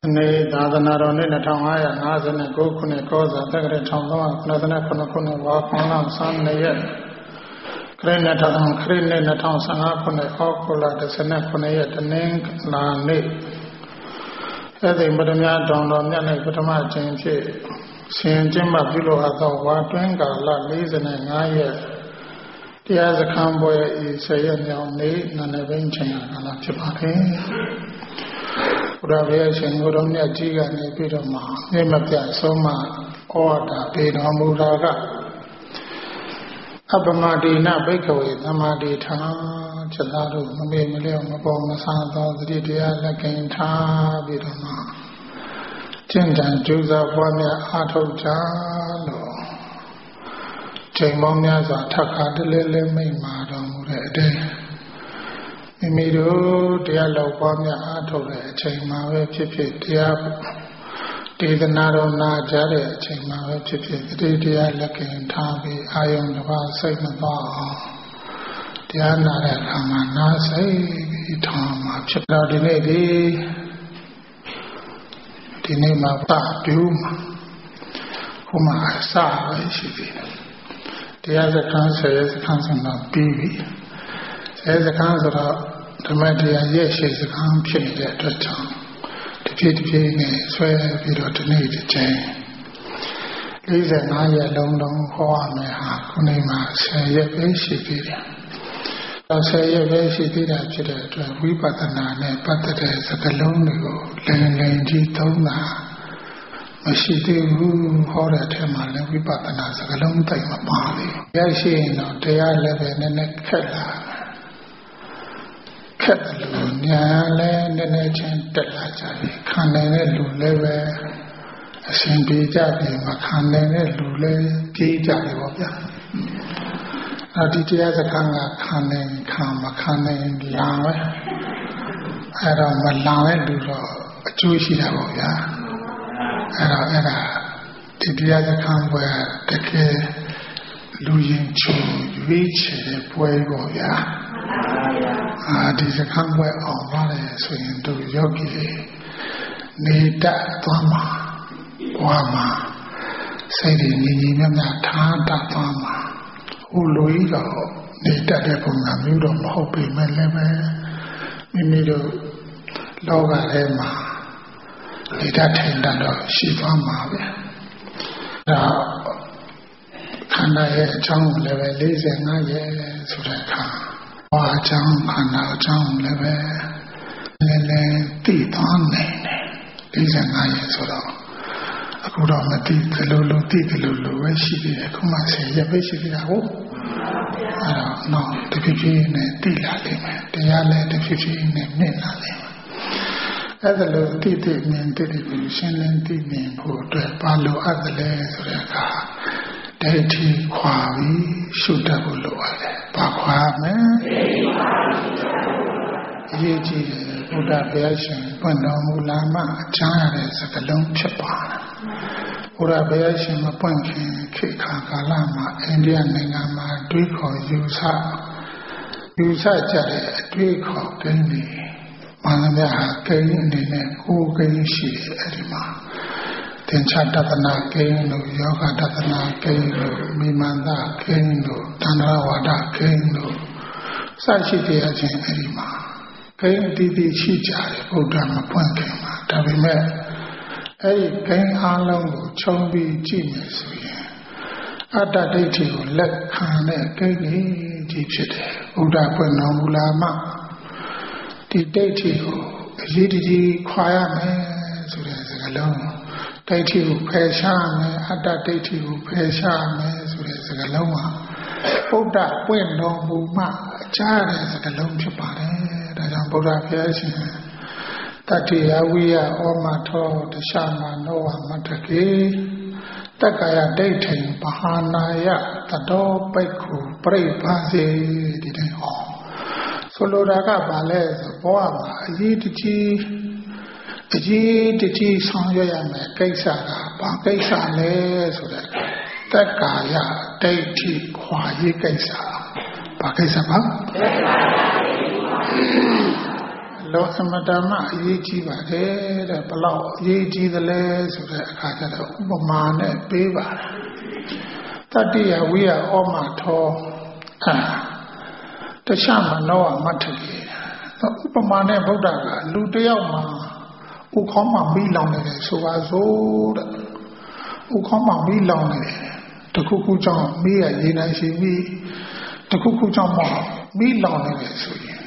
နေသာသနာတော်နှစ်2559ခုနှစ်ကောဇာတက္ကရာ1389ခုနှစ်ဝါခေါင်းလ12ရက်ခရစ်နှစ်2015ခုနှစ်ဩဂုတ်လ19ရက်တနင်္လာနေ့အဲ့ဒီပထမတောင်တော်မြတ်၌ပထမအချိန်ဖြစ်ဆင်ကျင်းပပြုလုပ်အပ်သောဝါတွင်းကာလ45ရက်တရားစခန်းပွဲဤ10ရက်မြောက်နေ့နာနေပင်ချိန်ကာလဖြစ်ပါတယ်ဘုရားဘုရားရှင်ကိုယ်တော်မြတ်ကြီးကနေပြီးတော့မှမြတ်မပြဆုံးမဩဝါဒပေးတော်မူတာကအပမတိနဘိက္ခဝေသမာဓိထာจิตသားတို့မမေ့မလျော့မပေါ်မဆာသောသတိတရားလက်ကင်ထားပြီးတော့မှကျင့်တန်ကြိုးစားပွားများအားထုတ်ကြလို့ချိန်ပေါင်းများစွာထပ်ခါတလဲလဲမိန့်မာတော်မူတဲ့အတိုင်းမိမိတို့တရားလောက်ပွားများအားထုတ်တဲ့အချိန်မှာပဲဖြစ်ဖြစ်တရားဒေသနာတော်နာကြတဲ့အချိန်မှာပဲဖြစ်ဖြစ်သတိတရားလက်ကင်ထားပြီးအာယုံတစ်ပါးစိတ်မသွားအောင်တရားနာတဲ့အခါမှာနားစိတ်ပြီးထားမှာဖြစ်တော့ဒီနေ့မှာပါပြုမှာဟိုမှာအစပဲရှိသေးတယ်တရားစခန်း10ရက်စခန်းဆိုတော့ပြီးပြီ10စခန်းဆိုတော့ဓမ္မတရားရဲ့ရှေ့စခန်းဖြစ်နေတဲ့အတွက်ကြောင့်တဖြည်းဖြည်းနဲ့ဆွဲပြီးတော့ဒီနေ့တစ်ချိန်45ရက်လုံးဟောရမယ်ဟာခုနေ့မှာ10ရက်ပဲရှိသေးတယ်10ရက်ပဲရှိသေးတာဖြစ်တဲ့အတွက်ဝိပဿနာနဲ့ပတ်သက်တဲ့စကားလုံးတွေကိုလင်းကြီးသုံးတာမရှိသေးဘူးဟောတဲ့အထက်မှာလည်းဝိပဿနာစကားလုံးတိတ်မပါဘူးရရှိရင်တော့တရားလည်းပဲနည်းနည်းခက်လာခက်တယ်လို့ညာလည်းနည်းနည်းချင်းတက်လာကြပြီခံနိုင်တဲ့လူလည်းပဲအရှင်ပြေကြပြီမခံနိုင်တဲ့လူလည်းပြေးကြပြီပေါ့ဗျာဒီတရားစခန်းကခံနိုင်ခံမခံနိုင်လာပဲအဲ့တော့မလာတဲ့လူတော့အကျိုးရှိတာပေါ့ဗျာအဲ့ဒါဒီတရားစခန်းပွဲတကယ်လူရင်ချုံရွေးချယ်တဲ့ပွဲပေါ့ဗျာဒီစခန်းပွဲအောင်ပါတယ်ဆိုရင်တို့ယောဂီနေတတ်သွားမှာဘဝမှာစိတ်တွေညီမြတ်ထားတတ်သွားမှာဟိုလိုကြီးတော့နေတတ်တဲ့ပုံစံမျိုးတော့မဟုတ်ပေမဲ့လည်းပဲမိမိတို့လောကထဲမှာနေတတ်ထိုင်တတ်တော့ရှိသွားမှာပဲဒါခန္ဓာရဲ့အကြောင်းလည်းပဲ45ရက်ဆိုတဲ့အခါဘာအကြောင်းခန္ဓာအကြောင်းလည်းပဲလည်းသိသွားနိုင်တယ်45ရက်ဆိုတော့အခုတော့မသိသလိုလိုသိသလိုလိုပဲရှိသေးတယ်ခုမှ10ရက်ပဲရှိသေးတာဟုတ်အဲ့တော့တော့တဖြည်းဖြည်းနဲ့သိလာလိမ့်မယ်တရားလည်းတဖြည်းဖြည်းနဲ့မြင်လာလိမ့်မယ်အဲ့ဒါလိုသိမြင်ကိုရှင်းလင်းသိမြင်ဖို့အတွက်ဘာလိုအပ်တယ်လဲဆိုတဲ့အခါဒိဋ္ဌိခွာပြီးရှုတတ်ဖို့လိုရတယ်ဘာခွာမလဲအရေးကြီးတယ်ဘုရားဘုရားရှင်ပွင့်တော်မူလာမှအချမ်းရတဲ့စကားလုံးဖြစ်ပါတယ်ဘုရားဘုရားရှင်မပွင့်ခင်ခေတ်ကာလမှာအိန္ဒိယနိုင်ငံမှာတွေးခေါ်ယူဆကြတဲ့အတွေးခေါ်ကိန်းတွေမာနမြဟာကိန်းအနေနဲ့ကိုယ်ကိန်းရှိတယ်အဲ့ဒီမှာသင်္ချာတသနာကိန်းတို့ယောဂတသနာကိန်းတို့မိမန္တကိန်းတို့တဏှာဝါဒကိန်းတို့စရှိတဲ့အချင်းအဲ့ဒီမှာကိန်းအတိအကျရှိကြတယ်ဘုရားမပွင့်ခင်မှာဒါပေမဲ့အဲ့ဒီကိန်းအားလုံးကိုခြုံပြီးကြည့်မယ်ဆိုရင်အတ္တဒိဋ္ဌိကိုလက်ခံတဲ့ကိန်းကြီးဖြစ်တယ်ဘုရားပွင့်တော်မူလာမှဒီဒိဋ္ဌိကိုအရေးတကြီးခွာရမယ်ဆိုတဲ့စကားလုံးဒိဋ္ဌိကိုဖယ်ရှားမယ်အတ္တဒိဋ္ဌိကိုဖယ်ရှားမယ်ဆိုတဲ့စကားလုံးမှာဘုရားပွင့်တော်မူမှအကြားတဲ့စကားလုံးဖြစ်ပါတယ်ဒါကြောင့်ဘုရားဘုရားရှင်တတ္တိယဝိယဩမထောတရှမနောဝမတကေတက္ကယဒိဋ္ဌိပဟာနာယတတောပိက္ခုပရိပါစေဒီတိုင်းဟောဆိုလိုတာကဘာလဲဆိုဘောမှာအရေးတကြီးဆောင်ရွက်ရမယ်ကိစ္စကဘာကိစ္စလဲဆိုတဲ့တက္ကာယဒိဋ္ဌိခွာရေးကိစ္စဘာကိစ္စပါလောအမတမအရေးကြီးပါတယ်တဲ့ဘလောက်အရေးကြီးသလဲဆိုတဲ့အခါကျတော့ဥပမာနဲ့ပေးပါတယ်တတိယဝိယဩမထောတခြားမနောမထကေဥပမာနဲ့ဗုဒ္ဓကလူတယောက်မှာဥခေါင်းမှာမိလောင်နေတယ်ဆိုပါစို့တဲ့ဥခေါင်းမှာမိလောင်နေတယ်တခုခုကြောင့်မိရရေနိုင်ရှိမိတခုခုကြောင့်မိလောင်နေတယ်ဆိုရင်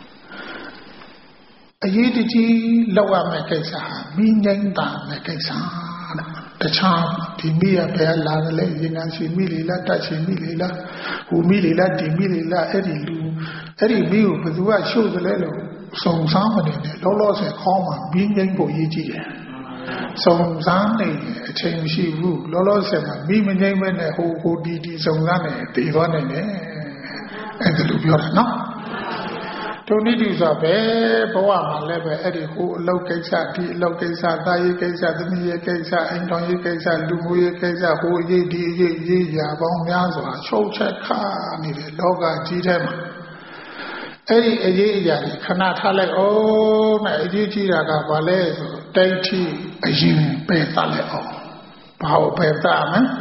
အရေးတကြီးလောက်ရမယ့်ကိစ္စဟာမိငိမ့်တာမယ့်ကိစ္စတခြားဒီမိရဘယ်လာလဲရေနိုင်ရှိမိလေလားတတ်ရှိမိလေလားဟူမိလေလားဒီမိလေလားအဲ့ဒီလူအဲ့ဒီမိကိုဘယ်သူကရှို့သလဲလို့စုံစမ်းမနေနဲ့လောလောဆယ်ခေါင်းမှာမိငိမ့်ဖို့ရေးကြည့်တယ်စုံစမ်းနေအချိန်မရှိဘူးလောလောဆယ်မှာမိမငိမ့်မဲ့နဲ့ဟိုဒီစုံစမ်းနေတည်သွားနေတယ်အဲ့ဒါလိုပြောတာနော်ဒုနိတိဆိုပဲဘဝမှာလည်းပဲအဲ့ဒီဟိုအလောက်ကိစ္စဒီအလောက်ကိစ္စသာရေးကိစ္စသမီးရေးကိစ္စအိမ်တော်ရေးကိစ္စလူမှုရေးကိစ္စဟိုရေးဒီရေးရာပေါင်းများစွာချုပ်ချက်ခါနေတယ်လောကကြီးထဲမှာအဲ့ဒီအရေးအရာတွေခဏထားလိုက်အောင်နဲ့အရေးကြီးတာကဘာလဲဆိုတိဋ္ဌိအရင်ပယ်သလိုက်အောင်ဘာကိုပယ်သမလဲ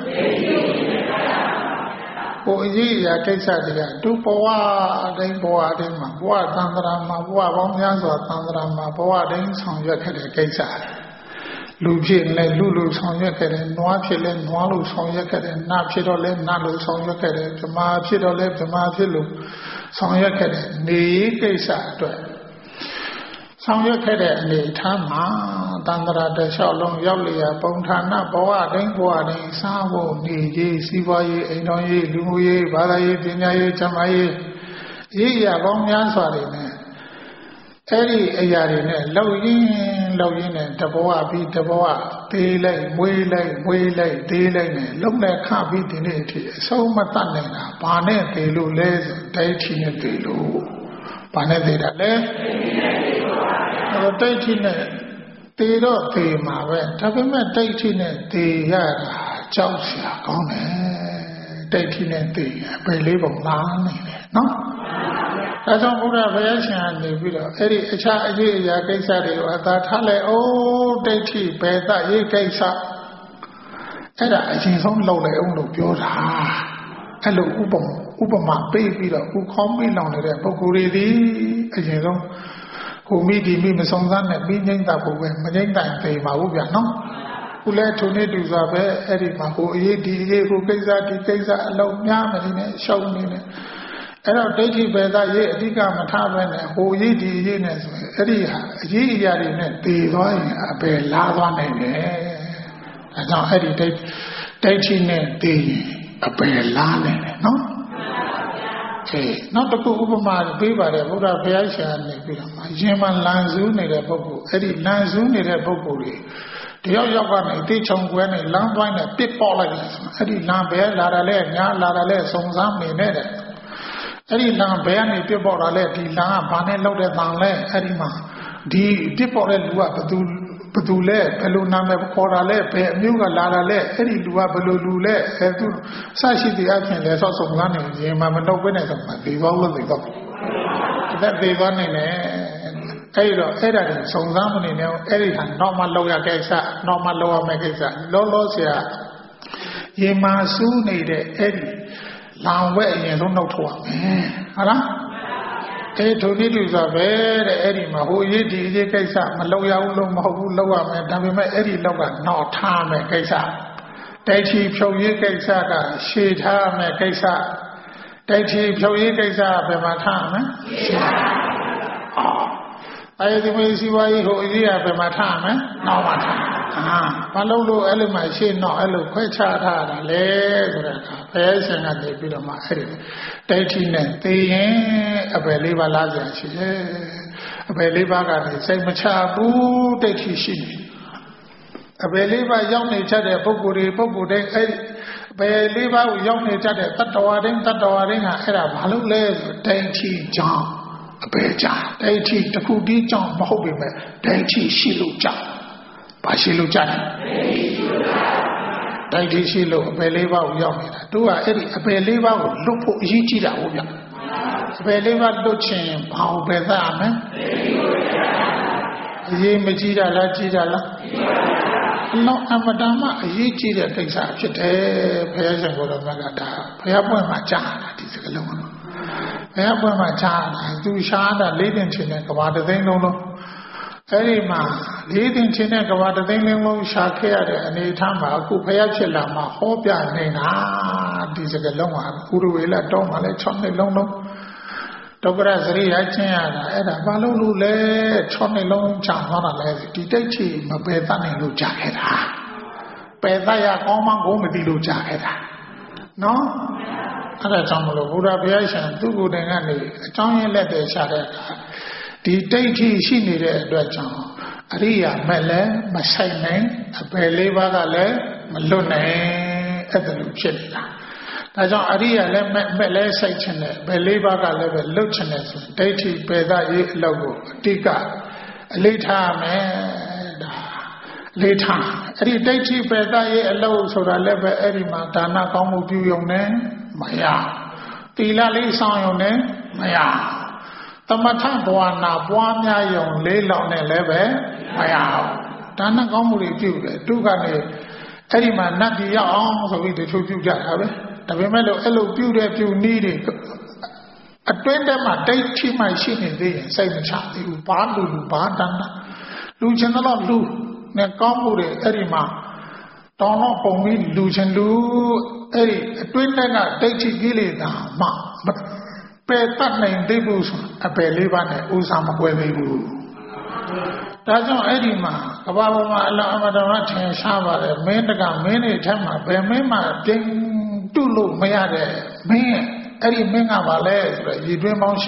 ဟိုအရေးအရာကိစ္စတွေကဒုဘဝအတိုင်းမှာဘဝသံဃာမှာဘဝပေါင်းများစွာသံဃာမှာဘဝတိုင်းဆောင်ရွက်ခဲ့တဲ့ကိစ္စလူဖြစ်လဲလူဆောင်ရွက်ခဲ့တယ်နွားဖြစ်လဲနွားလို့ဆောင်ရွက်ခဲ့တယ်နတ်ဖြစ်တော့လဲနတ်လို့ဆောင်ရွက်ခဲ့တယ်ဗမာဖြစ်တော့လဲဗမာဖြစ်လို့ဆောင်ရွက်ခဲ့တဲ့နေကိစ္စအတွက်ဆောင်ရွက်ခဲ့တဲ့အနေထားမှာတန်ត្រာတလျှောက်လုံးရောက်လျာပုံဌာနဘဝတိုင်းစားဖို့နေရေးစီးပွားရေးအိမ်တော်ရေးလူမှုရေးဘာသာရေးပညာရေးကျန်းမာရေးရေးရပေါင်းများစွာတွေနဲ့အဲ့ဒီအရာတွေနဲ့လောက်ရင်းနဲ့တဘဝပြီးတဘဝသေးလိုက်မွေးလိုက်သေးလိုက်နဲ့လုံးနဲ့ခပြီးဒီနေ့အထိအဆုံးမတတ်နိုင်တာဘာနဲ့သေးလို့လဲဆိုဒိဋ္ဌိနဲ့သေးလို့ဘာနဲ့သေးတာလဲဒိဋ္ဌိနဲ့သေတော့သေမှာပဲဒါပေမဲ့ဒိဋ္ဌိနဲ့သေရတာကြောက်စရာကောင်းတယ်ဒိဋ္ဌိနဲ့သေအပေလေးပုံလားနေတယ်နော်ဒါကြောင့်ဘုရားဘုရားရှင်ကနေပြီးတော့အဲ့ဒီအခြားအရေးအရာကိစ္စတွေကိုအသာထားလိုက်အိုးဒိဋ္ဌိဘယ်သရေးကိစ္စအဲ့ဒါအရင်ဆုံးလုပ်လိုက်အောင်လို့ပြောတာအဲ့လိုဥပမာပေးပြီးတော့ဥခေါင်းမိလောင်နေတဲ့ပုဂ္ဂိုလ်တွေဒီအရင်ဆုံးဟိုမိဒီမိမဆုံးသားနဲ့ပြီးငိမ့်တာဖို့ပဲမငိမ့်တိုင်ပေပါဘူးဗျာနော်ခုလဲထုံနေတူစွာပဲအဲ့ဒီမှာဟိုအရေးဒီအရေးဟိုကိစ္စဒီကိစ္စအလုံးများမနေနဲ့ရှောက်နေနဲ့အဲ့တော့ဒိဋ္ဌိပဲသားရေးအဓိကမထားပဲနဲ့ဟိုရေးဒီရေးနဲ့ဆိုရင်အဲ့ဒီဟာအရေးအရာတွေနဲ့တည်သွားရင်အပယ်လာသွားနိုင်တယ်ဒါကြောင့်အဲ့ဒီဒိဋ္ဌိနဲ့တည်ရင်အပယ်လာနိုင်တယ်နော်နောက်တစ်ခုဥပမာပေးပါတယ်ဘုရားဘုရားရှင်ကနေပြီးတော့ရင်မှလန်ဆူးနေတဲ့ပုဂ္ဂိုလ်အဲ့ဒီလန်ဆူးနေတဲ့ပုဂ္ဂိုလ်တွေတယောက်ကနေတိချုံကွဲနဲ့လမ်းသွားနဲ့ပစ်ပေါက်လိုက်တယ်ဆိုအဲ့ဒီလမ်းဘဲလာတာလဲညာလာတာလဲစုံစမ်းနေနဲ့အဲ့ဒီလမ်းဘဲကနေပစ်ပေါက်တာလဲဒီလမ်းကဘာနဲ့လောက်တဲ့တန်လဲအဲ့ဒီမှာဒီပစ်ပေါက်တဲ့လူကဘယ်သူလဲဘယ်လိုနာမည်ခေါ်တာလဲဘယ်အမျိုးကလာတာလဲအဲ့ဒီလူကဘယ်လိုလူလဲအဲ့သူစရှိတဲ့အပြင်လဲဆောက်စုံကားနေရင်မှမတော့ဘဲနဲ့ဆိုမှဒီဘောလို့ဒီဘောဒါသေသွားနေတယ်အဲ့တော့အဲ့ဒါတွေစုံစမ်းမနေနဲ့အဲ့ဒီဟာတော့မှလောက်ရကိစ္စတော့မှလောက်ရမယ့်ကိစ္စလောဆရာရေမာစူးနေတဲ့အဲ့ဒီလောင်ဝဲအရင်ဆုံးနှုတ်ထုတ်ရမယ်ဟုတ်လားအဲ့ဒုနိတိဆိုပဲတဲ့အဲ့ဒီမှာဟိုရေးဒီရေးကိစ္စမလောက်ရဘူးလို့မဟုတ်ဘူးလောက်ရမယ်ဒါပေမဲ့အဲ့ဒီလောက်ကနောက်ထားမယ်ကိစ္စဒိဋ္ဌိဖြုတ်ရေးကိစ္စကရှေ့ထားမယ်ကိစ္စဒိဋ္ဌိဖြုတ်ရေးကိစ္စဘယ်မှာထားမလဲရှေ့ထားအဲဒီမေစီဝါကြီးဟိုအရေးရဘယ်မှာထားမလဲနောက်မှာထားဘာလို့အဲ့လိုမှရှေ့နောက်အဲ့လိုခွဲခြားထားတာလဲဆိုတဲ့အခါဘယ်ဆင်ကနေပြီးတော့မှအဲ့ဒီဒိဋ္ဌိနဲ့သိရင်အပယ်လေးပါးလားကြာရှိတယ်အပယ်လေးပါးကနေစိတ်မချဘူးဒိဋ္ဌိရှိနေအပယ်လေးပါးရောက်နေချက်တဲ့ပုဂ္ဂိုလ်တိုင်းအဲ့အပယ်လေးပါးကိုရောက်နေချက်တဲ့တတ္တဝါတိုင်းကအဲ့ဒါဘာလို့လဲဆိုဒိဋ္ဌိကြောင့်အပယ်ကြောင့်ဒိဋ္ဌိတစ်ခုတည်းကြောင့်မဟုတ်ပေမဲ့ဒိဋ္ဌိရှိလို့ကြောင့်ဘာရှိလို့ကြောင့်ဒိဋ္ဌိရှိလို့အပယ်လေးပါးကိုရောက်နေတာသူကအဲ့ဒီအပယ်လေးပါးကိုလွတ်ဖို့အရေးကြီးတာဟုတ်ဗျအပယ်လေးပါးလွတ်ချင်ဘာကိုပဲသားရမလဲရေးမကြီးတာလားကြီးတာလားအလောအမတမအရေးကြီးတဲ့ကိစ္စဖြစ်တယ်ဘုရားရှင်ကိုယ်တော်ကဒါဘုရားပွင့်မှာကြားတာဒီစကားလုံးကဘုရားပွင့်မှာကြားတာသူရှားတာလေးတင်ချင်းနဲ့ကဘာတသိန်းလုံးလုံးအဲ့ဒီမှာလေးတင်ချင်းနဲ့ကဘာတသိန်းလုံးရှာခဲ့ရတဲ့အနေအထားမှာအခုဘုရားဖြစ်လာမှဟောပြနေတာဒီစကားလုံးကဥရဝေလတောင်းမှလည်း6နှစ်လုံးလုံးဒုက္ခရစရိယချင်းရတာအဲ့ဒါဘာလို့လို့လဲ6နှစ်လုံးကြာသွားတာလဲဒီတိတ်ချီမပယ်တတ်နိုင်လို့ကြာခဲ့တာပယ်တတ်ရကောင်းမှကိုမသိလို့ကြာခဲ့တာနော်အဲ့ဒါကြောင့်မလို့ဘုရားဘုရားရှင်သူ့ကိုယ်တိုင်ကနေအကြောင်းရင်းလက်တွေရှာတဲ့အခါဒီတိတ်ချီရှိနေတဲ့အတွက်ကြောင့်အရိယာမဲ့လည်းမဆိုင်နိုင်အပယ်လေးပါးကလည်းမလွတ်နိုင်အဲ့ဒါလိုဖြစ်နေတာဒါကြောင့်အရိယာလည်းမဲ့လည်းစိုက်ချင်တယ်ဘယ်လေးပါးကလည်းပဲလွတ်ချင်တယ်ဆိုဒိဋ္ဌိပေဒရေးအလောက်ကိုအတိကအလေးထားမယ်ဒါအလေးထားအဲ့ဒီဒိဋ္ဌိပေဒရေးအလောက်ဆိုတာလည်းပဲအဲ့ဒီမှာဒါနကောင်းမှုပြုရုံနဲ့မရသီလလေးဆောင်ရုံနဲ့မရသမထဘဝနာပွားများရုံလေးလောက်နဲ့လည်းပဲမရဒါနကောင်းမှုတွေပြုတယ်သူကနေအဲ့ဒီမှာနတ်ပြည်ရောက်အောင်ဆိုပြီးတချို့ပြုကြတာပဲဒါပေမဲ့လို့အဲ့လိုပြုတဲ့ပြုနည်းတွေအတွင်းထဲမှာဒိဋ္ဌိမှရှိနေသေးရင်စိတ်မချသေးဘူးဘာလူဘာတန်းလူချင်းတော့လူနဲ့ကောင်းမှုတွေအဲ့ဒီမှာတောင်းတော့ပုံပြီးလူချင်းလူအဲ့ဒီအတွင်းထဲကဒိဋ္ဌိကိလေသာမှပယ်တတ်နိုင်သေးဘူးဆိုအပယ်လေးပါးနဲ့ဥစားမကွဲသေးဘူးဒါကြောင့်အဲ့ဒီမှာကဘာပေါ်မှာအလောအမတော်ထင်ရှားပါတယ်မင်းတကမင်းတွေထက်မှာဘယ်မင်းမှတင်းတုလို့မရတဲ့မင်းအဲ့ဒီမင်းကပါလဲဆိုတော့ရေတွင်းပေါင်း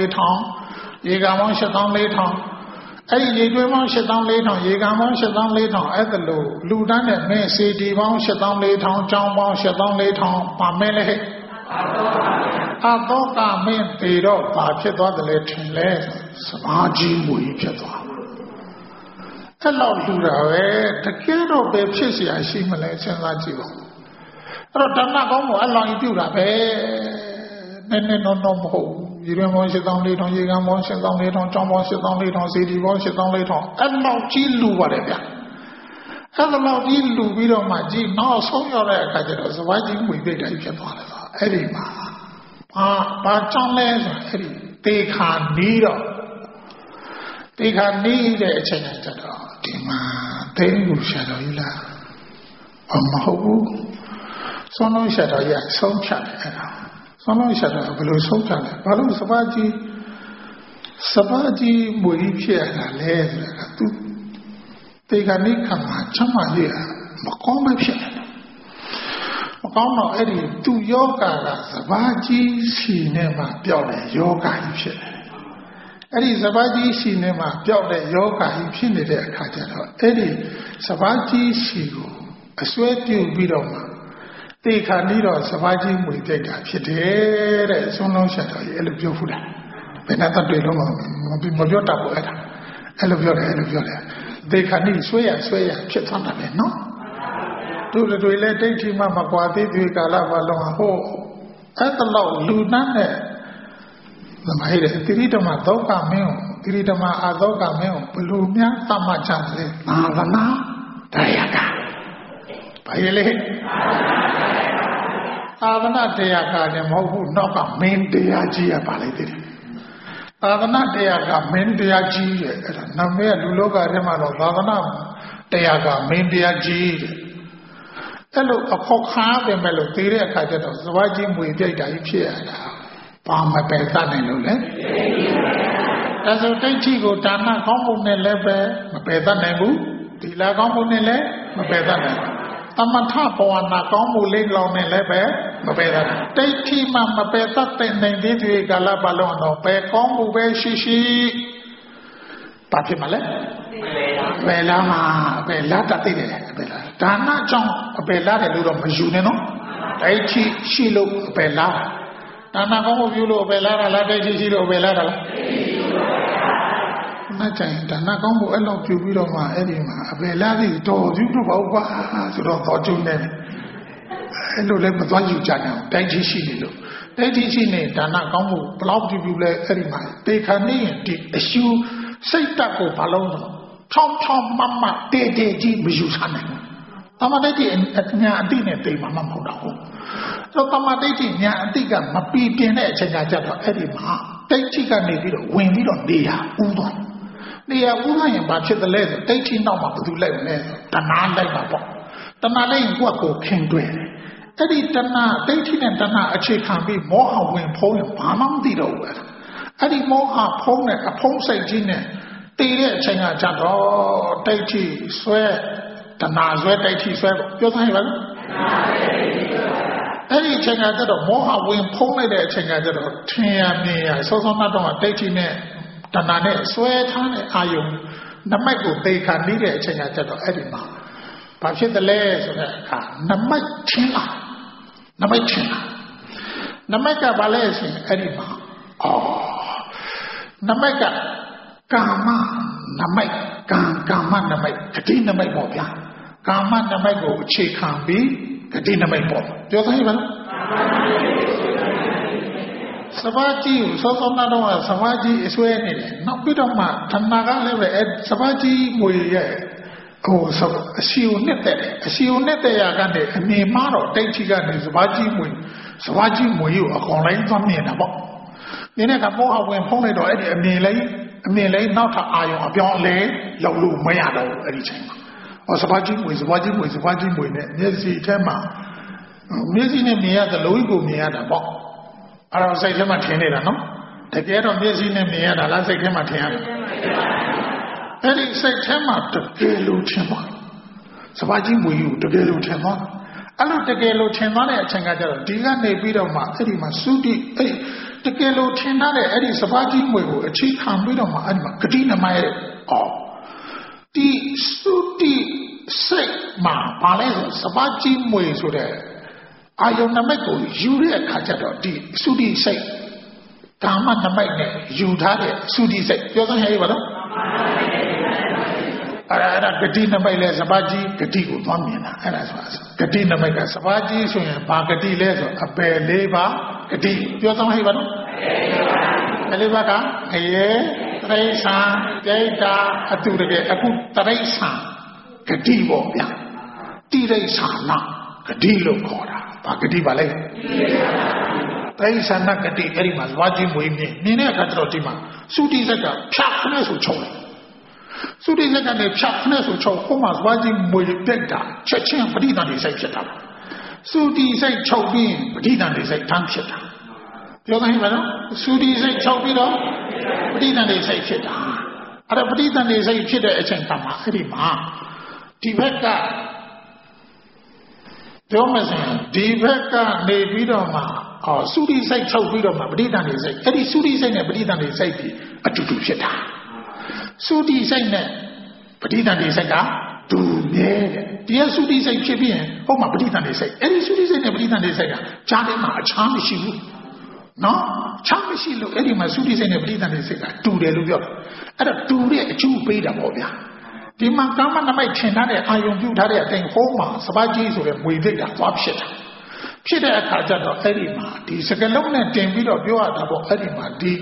74,000ရေကန်ပေါင်း74,000အဲ့ဒီရေတွင်းပေါင်း74,000ရေကန်ပေါင်း74,000အဲ့ဒါလို့လူတန်းတဲ့မင်းစေတီပေါင်း74,000ကျောင်းပေါင်း74,000ပါမဲလေအတော့ကမင်းပေတော့ဘာဖြစ်သွားတယ်လဲထင်လဲစမားကြီးမူကြီးဖြစ်သွားအဲ့လောက်လူတာပဲတကယ်တော့ပဲဖြစ်เสียရှိမလဲစဉ်းစားကြည့်ပါအဲ့တော့ဓမ္မကောင်းကိုအလောင်းကြီးပြုတာပဲနည်းနည်းနော်နော်မဟုတ်ဘူးရေမော74,000ရေကမော74,000ကျောင်းပေါင်း74,000စေတီပေါင်း74,000အဲ့လောက်ကြီးလူပါတယ်ဗျအဲ့လောက်ကြီးလူပြီးတော့မှကြီးနောက်ဆုံးရောက်တဲ့အခါကျတော့စပါးကြီးငွေပိတ်တိုင်းဖြစ်သွားတယ်ဆိုအဲ့ဒီမှာဘာကြောင့်လဲဆိုအဲ့ဒီတေခါနီးတော့တေခါနီးတဲ့အချိန်ကျတော့ဒီမှာသိန်းကိုရှာတော်ကြီးလားမဟုတ်ဘူးဆုံးလုံးရှာတော်ကြီးဆုံးဖြတ်တယ်အဲ့ဒါဆုံးလုံးရှာတော်ဘယ်လိုဆုံးဖြတ်လဲဘာလို့စပါးကြီးမွေကြီးဖြစ်ရတာလဲဆိုတာသူတေခါနီးခါမှာချမ်းသာကြီးမကောင်းမဖြစ်တယ်မကောင်းတော့အဲ့ဒီသူယောဂကစပါးကြီးစီနဲ့မှပြောက်တယ်ယောဂကြီးဖြစ်တယ်အဲ့ဒီစပါးကြီးစီနဲ့မှပြောက်တဲ့ယောဂကြီးဖြစ်နေတဲ့အခါကျတော့အဲ့ဒီစပါးကြီးစီကိုအစွဲပြုတ်ပြီးတော့မှတေခါနီးတော့စပါးကြီးမွေပြိတ်တာဖြစ်တယ်တဲ့ဆုံးလုံးဆက်တော်ကြီးအဲ့လိုပြောဖူးတာဘယ်နဲ့တတွေ့လို့မပြောတတ်ဘူးအဲ့ဒါအဲ့လိုပြောတယ်တေခါနီးဆွဲရဖြစ်သွားတာပဲနော်တို့တွေလည်းဒိဋ္ဌိမှမကွာသေးသေးကာလပါလုံးဟိုအဲ့တလောက်လူနှမ်းနဲ့သမိုင်းတဲ့တိရိဓမ္မသောကမင်းကိုတိရိဓမ္မအာသောကမင်းကိုဘယ်လိုများသတ်မှတ်ကြလဲသာသနာတရားကဘာရလဲသာသနာတရားကလည်းမဟုတ်ဘူးနောက်ကမင်းတရားကြီးရပါလိမ့်တယ်သာသနာတရားကမင်းတရားကြီးရဲ့အဲ့ဒါနာမည်လူလောကထဲမှာတော့သာသနာတရားကမင်းတရားကြီးတဲ့အဲ့လိုအခေါ်ခါပဲမဲ့လို့သိတဲ့အခါကျတော့စပါးကြီးမွေပြိုက်တာကြီးဖြစ်ရတာဘာမပယ်တတ်နိုင်လို့လဲဒါဆိုဒိဋ္ဌိကိုဒါနကောင်းမှုနဲ့လည်းပဲမပယ်တတ်နိုင်ဘူးသီလကောင်းမှုနဲ့လည်းမပယ်တတ်နိုင်ဘူးသမထဘဝနာကောင်းမှုလေးလောင်နဲ့လည်းပဲမပယ်တတ်ဘူးဒိဋ္ဌိမှမပယ်တတ်တဲ့နိုင်တဲ့ဒီကာလပတ်လုံးတော့ပယ်ကောင်းမှုပဲရှိဘာဖြစ်မလဲပယ်လာမှာပယ်လာတတ်တယ်ပယ်လာဒါနကြောင့်အပယ်လာတယ်လို့တော့မယူနဲ့နော်ဒိဋ္ဌိရှိလို့အပယ်လာဒါနကောင်းမှုပြုလို့အပယ်လာတာလားဒိဋ္ဌိရှိလို့အပယ်လာတာလားမကြိုင်ဒါနကောင်းမှုအဲ့လောက်ပြုပြီးတော့မှအဲ့ဒီမှာအပယ်လာပြီးတော်ယူတော့ပေါ့ကွာဆိုတော့တော်ကျုံနေအဲ့လိုလည်းမသွားယူကြနိုင်ဘူးဒိဋ္ဌိရှိနေလို့ဒိဋ္ဌိရှိနေဒါနကောင်းမှုဘလောက်ပြုလဲအဲ့ဒီမှာတေခါနေရင်ဒီအရှုစိတ်တက်ကိုဘာလုံးချောင်းမတေးကြီးမယူဆနိုင်ဘူးတမတိတ်ကြီးညာအတိနဲ့တိမ်မှမဟုတ်တော့ဘူးဆိုတမတိတ်ကြီးညာအတိကမပီပြင်တဲ့အချိန်ကကြတော့အဲ့ဒီမှာတိတ်ကြီးကနေပြီးတော့ဝင်ပြီးတော့နေရဦးသွားနေရဦးသွားရင်ဘာဖြစ်တယ်လဲဆိုတိတ်ကြီးနောက်မှာဘယ်သူလိုက်လဲဆိုတဏှာလိုက်မှာပေါ့တဏှာလိုက်ရင်ကိုခင်တွဲအဲ့ဒီတဏှာတိတ်ကြီးနဲ့တဏှာအခြေခံပြီးမောဟဝင်ဖုံးရင်ဘာမှမသိတော့ဘူးအဲ့ဒီမောဟဖုံးတဲ့အဖုံးစိတ်ကြီးနဲ့တည်တဲ့အချိန်ကကြတော့တိတ်ကြီးဆွဲတဏှာဆွဲတိတ်ကြီးဆွဲပြောသားရပါလားအဲ့ဒီအချိန်ကကြတော့မောဟဝင်ဖုံးလိုက်တဲ့အချိန်ကကြတော့ထင်ရမြင်ရစောစောမှတော့တိတ်ကြီးနဲ့တဏှာနဲ့ဆွဲထားတဲ့အာယုံနမိတ်ကိုသိခံနေတဲ့အချိန်ကကြတော့အဲ့ဒီမှာဘာဖြစ်တယ်လဲဆိုတဲ့အခါနမိတ်ချင်းလာနမိတ်ကဘာလဲဆိုရင်အဲ့ဒီမှာနမိတ်ကကာမနမိတ်ကာမနမိတ်ဂတိနမိတ်ပေါ့ဗျာကာမနမိတ်ကိုအခြေခံပြီးဂတိနမိတ်ပေါ့ပြောသားရပါလားစဘာကြီးစောစောနာတော့စဘာကြီးအစွဲနေတယ်နောက်ပြီးတော့မှဓမ္မကလည်းပဲစဘာကြီးငွေရဲ့အစီုံနဲ့တဲ့ရကနေအနေမှာတော့တိတ်ချီကနေစဘာကြီးငွေကိုအကုန်လိုက်သွားမြင်တာပေါ့ဒီနေ့ကမောဟဝင်ဖုံးလိုက်တော့အဲ့ဒီအမြင်လေးနောက်ထပ်အာရုံအပြောင်းလဲလောက်လို့မရတော့ဘူးအဲ့ဒီချိန်မှာစဘာကြီးငွေနဲ့မျက်စိထဲမှာမျက်စိနဲ့မြင်ရတဲ့လူကြီးကိုမြင်ရတာပေါ့အဲ့တော့စိတ်ထဲမှာထင်နေတာနော်တကယ်တော့မျက်စိနဲ့မြင်ရတာလားစိတ်ထဲမှာထင်ရတာအဲ့ဒီစိတ်ထဲမှာတကယ်လို့ထင်သွားစဘာကြီးငွေကိုတကယ်လို့ထင်သွားအဲ့လိုတကယ်လို့ထင်သွားတဲ့အချိန်ကကျတော့ဒီကနေပြီးတော့မှအဲ့ဒီမှာသုတိအဲ့တကယ်လို့ထင်ထားတဲ့အဲ့ဒီစဘာကြီးငွေကိုအခြေခံပြီးတော့မှအဲ့ဒီမှာဂတိနမရဲ့ဒီသုတိစိတ်မှာဘာလဲဆိုစဘာကြီးငွေဆိုတဲ့အာယုန်နမိတ်ကိုယူတဲ့အခါကျတော့ဒီသုတိစိတ်ကာမနမိတ်နဲ့ယူထားတဲ့သုတိစိတ်ပြောစမ်းရပါတော့အဲ့ဒါဂတိနမိတ်လဲစဘာကြီးဂတိကိုသွားမြင်တာအဲ့ဒါဆိုတာဂတိနမိတ်ကစဘာကြီးဆိုရင်ဘာဂတိလဲဆိုအပယ်လေးပါဂတိပြောစမ်းရပါတော့အလေးပါကအယေတရိစ္ဆာန်ဒိဋ္ဌာအတုတကယ်အခုတရိစ္ဆာန်ဂတိပေါ့ဗျာတိရိစ္ဆာနဂတိလို့ခေါ်တာဘာဂတိပါလဲတိရိစ္ဆာနဂတိအဲ့ဒီမှာစဘာကြီးမွေးမြင်တဲ့အခါကျတော့ဒီမှာသုတိဇက်ကဖြတ်ခနဲ့ဆိုချုံတယ်သုတိဇက်ကနေဖြတ်ခနဲ့ဆိုချုံဟိုမှာစဘာကြီးမွေပြက်တာချက်ချင်းပဋိသန္ဓေစိတ်ဖြစ်တာသုတိစိတ်ချုပ်ပြီးပဋိသန္ဓေစိတ်တန်းဖြစ်တာပြောနိုင်ပါတော့သုတိစိတ်ချုပ်ပြီးတော့ပဋိသန္ဓေစိတ်ဖြစ်တာအဲ့ဒါပဋိသန္ဓေစိတ်ဖြစ်တဲ့အချိန်တမှာအဲ့ဒီမှာဒီဘက်ကပြောမစင်ဒီဘက်ကနေပြီးတော့မှသုတိစိတ်ချုပ်ပြီးတော့မှပဋိသန္ဓေစိတ်အဲ့ဒီသုတိစိတ်နဲ့ပဋိသန္ဓေစိတ်ပြီးအတူတူဖြစ်တာသုတိစိတ်နဲ့ပဋိသန္ဓေစိတ်ကတူမြဲတဲ့ဒီကသုတိစိတ်ဖြစ်ပြီးရင်ဟိုမှာပဋိသန္ဓေစိတ်အဲ့ဒီသုတိစိတ်နဲ့ပဋိသန္ဓေစိတ်ကကြားထဲမှာအခြားမရှိဘူးနော်ခြားမရှိလို့အဲ့ဒီမှာသုတိစိတ်နဲ့ပဋိသန္ဓေစိတ်ကတူတယ်လို့ပြောတယ်အဲ့တော့တူတဲ့အကျိုးပေးတာပေါ့ဗျာဒီမှာကာမနမိတ်ထင်ထားတဲ့အာယုံပြုထားတဲ့အတိုင်းဟိုမှာစဘာကြီးဆိုတဲ့ငွေသိက္ခာသွားဖြစ်တာဖြစ်တဲ့အခါကျတော့အဲ့ဒီမှာဒီစကလုံးနဲ့တင်ပြီးတော့ပြောရတာပေါ့အဲ့ဒီမှာဒီ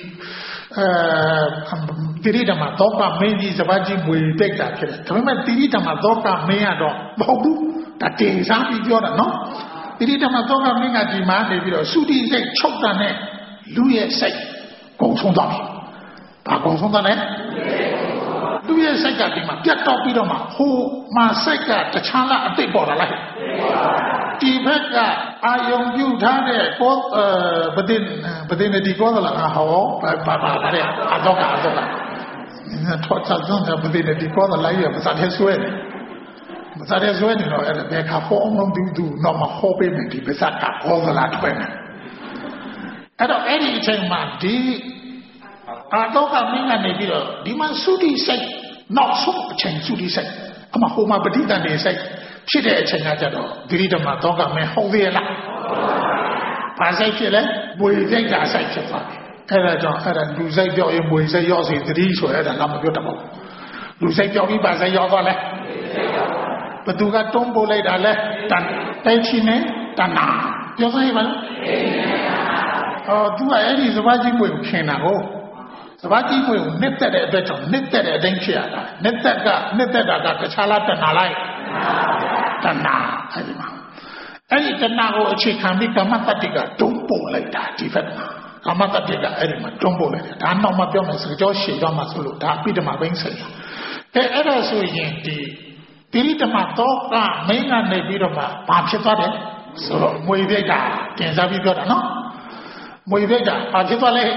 တိရိဓမ္မသောကမင်းကြီးစဘာကြီးငွေသိက္ခာဖြစ်တယ်ဒါပေမဲ့တိရိဓမ္မသောကမင်းကတော့မဟုတ်ဘူးဒါတင်စားပြီးပြောတာနော်တိရိဓမ္မသောကမင်းကဒီမှာနေပြီးတော့သုတိစိတ်ချုပ်တာနဲ့လူရဲ့စိတ်ကုန်ဆုံးသွားပြီဘာကုန်ဆုံးသွားလဲလူရဲ့စိတ်ကဒီမှာပြတ်တော့ပြီးတော့မှဟိုမှာစိတ်ကတခြားလားအတိတ်ပေါ်လာလိုက်ဒီဘက်ကအာယုံပြုထားတဲ့ကောပတိနေဒီကောသလာဟောပါတဲ့အတော့ကအတော့ကထောက်ချတဲ့ပတိနေဒီကောသလာရဲ့ပါတဲ့ဆွဲနေတော့အဲ့ဒါဘယ်ခါဟောအောင်ပြုသူတော့မဟောပေးမယ်ဒီပါစကကောသလာထွဲနေအဲ့တော့အဲ့ဒီအချိန်မှာဒီအတော့ကမင်းကနေပြီးတော့ဒီမှာသုတိစိတ်နောက်ဆုံးအချိန်သုတိစိတ်အမဟိုမှာပဋိသန္ဓေစိတ်ဖြစ်တဲ့အချိန်ကကြတော့ဂရိဓမ္မတော့ကမင်းဟုတ်သေးလားဘာစိတ်ဖြစ်လဲမွေစိတ်ကစိတ်ဖြစ်သွားတယ်အဲ့ဒါကြောင့်အဲ့ဒါလူစိတ်ပြောရင်မွေစိတ်ရောက်စီသတိဆိုအဲ့ဒါလည်းမပြောတတ်ပါဘူးလူစိတ်ပြောပြီးဘာစိတ်ရောက်သွားလဲဘသူကတွန်းပို့လိုက်တာလဲတိုက်ချီနေတဏှာပြောစမ်းရပါလားသူကအဲ့ဒီစဘာကြီးကိုခင်တာကိုစဘာကြီးကိုနှစ်သက်တဲ့အတွက်ကြောင့်နှစ်သက်တဲ့အတိုင်းဖြစ်ရတာနှစ်သက်တာကတခြားလားတဏှာလိုက်တဏှာအဲ့ဒီမှာအဲ့ဒီတဏှာကိုအခြေခံပြီးကာမတတ္တိကတွန်းပို့လိုက်တာဒီဘက်မှာကာမတတ္တိကအဲ့ဒီမှာတွန်းပို့လိုက်တယ်ဒါနောက်မှပြောမယ်စကြောရှည်သွားမှဆိုလို့ဒါအပိဓမ္မာဘိန်းဆိုင်တာအဲ့ဒါဆိုရင်ဒီပိဋကမတော့ကမင်းကနေပြီးတော့မှဘာဖြစ်သွားတယ်ဆိုတော့မွေပြိတ်တာတင်စားပြီးပြောတာနော်မွေပြိတ်တာဘာဖြစ်သွားလဲ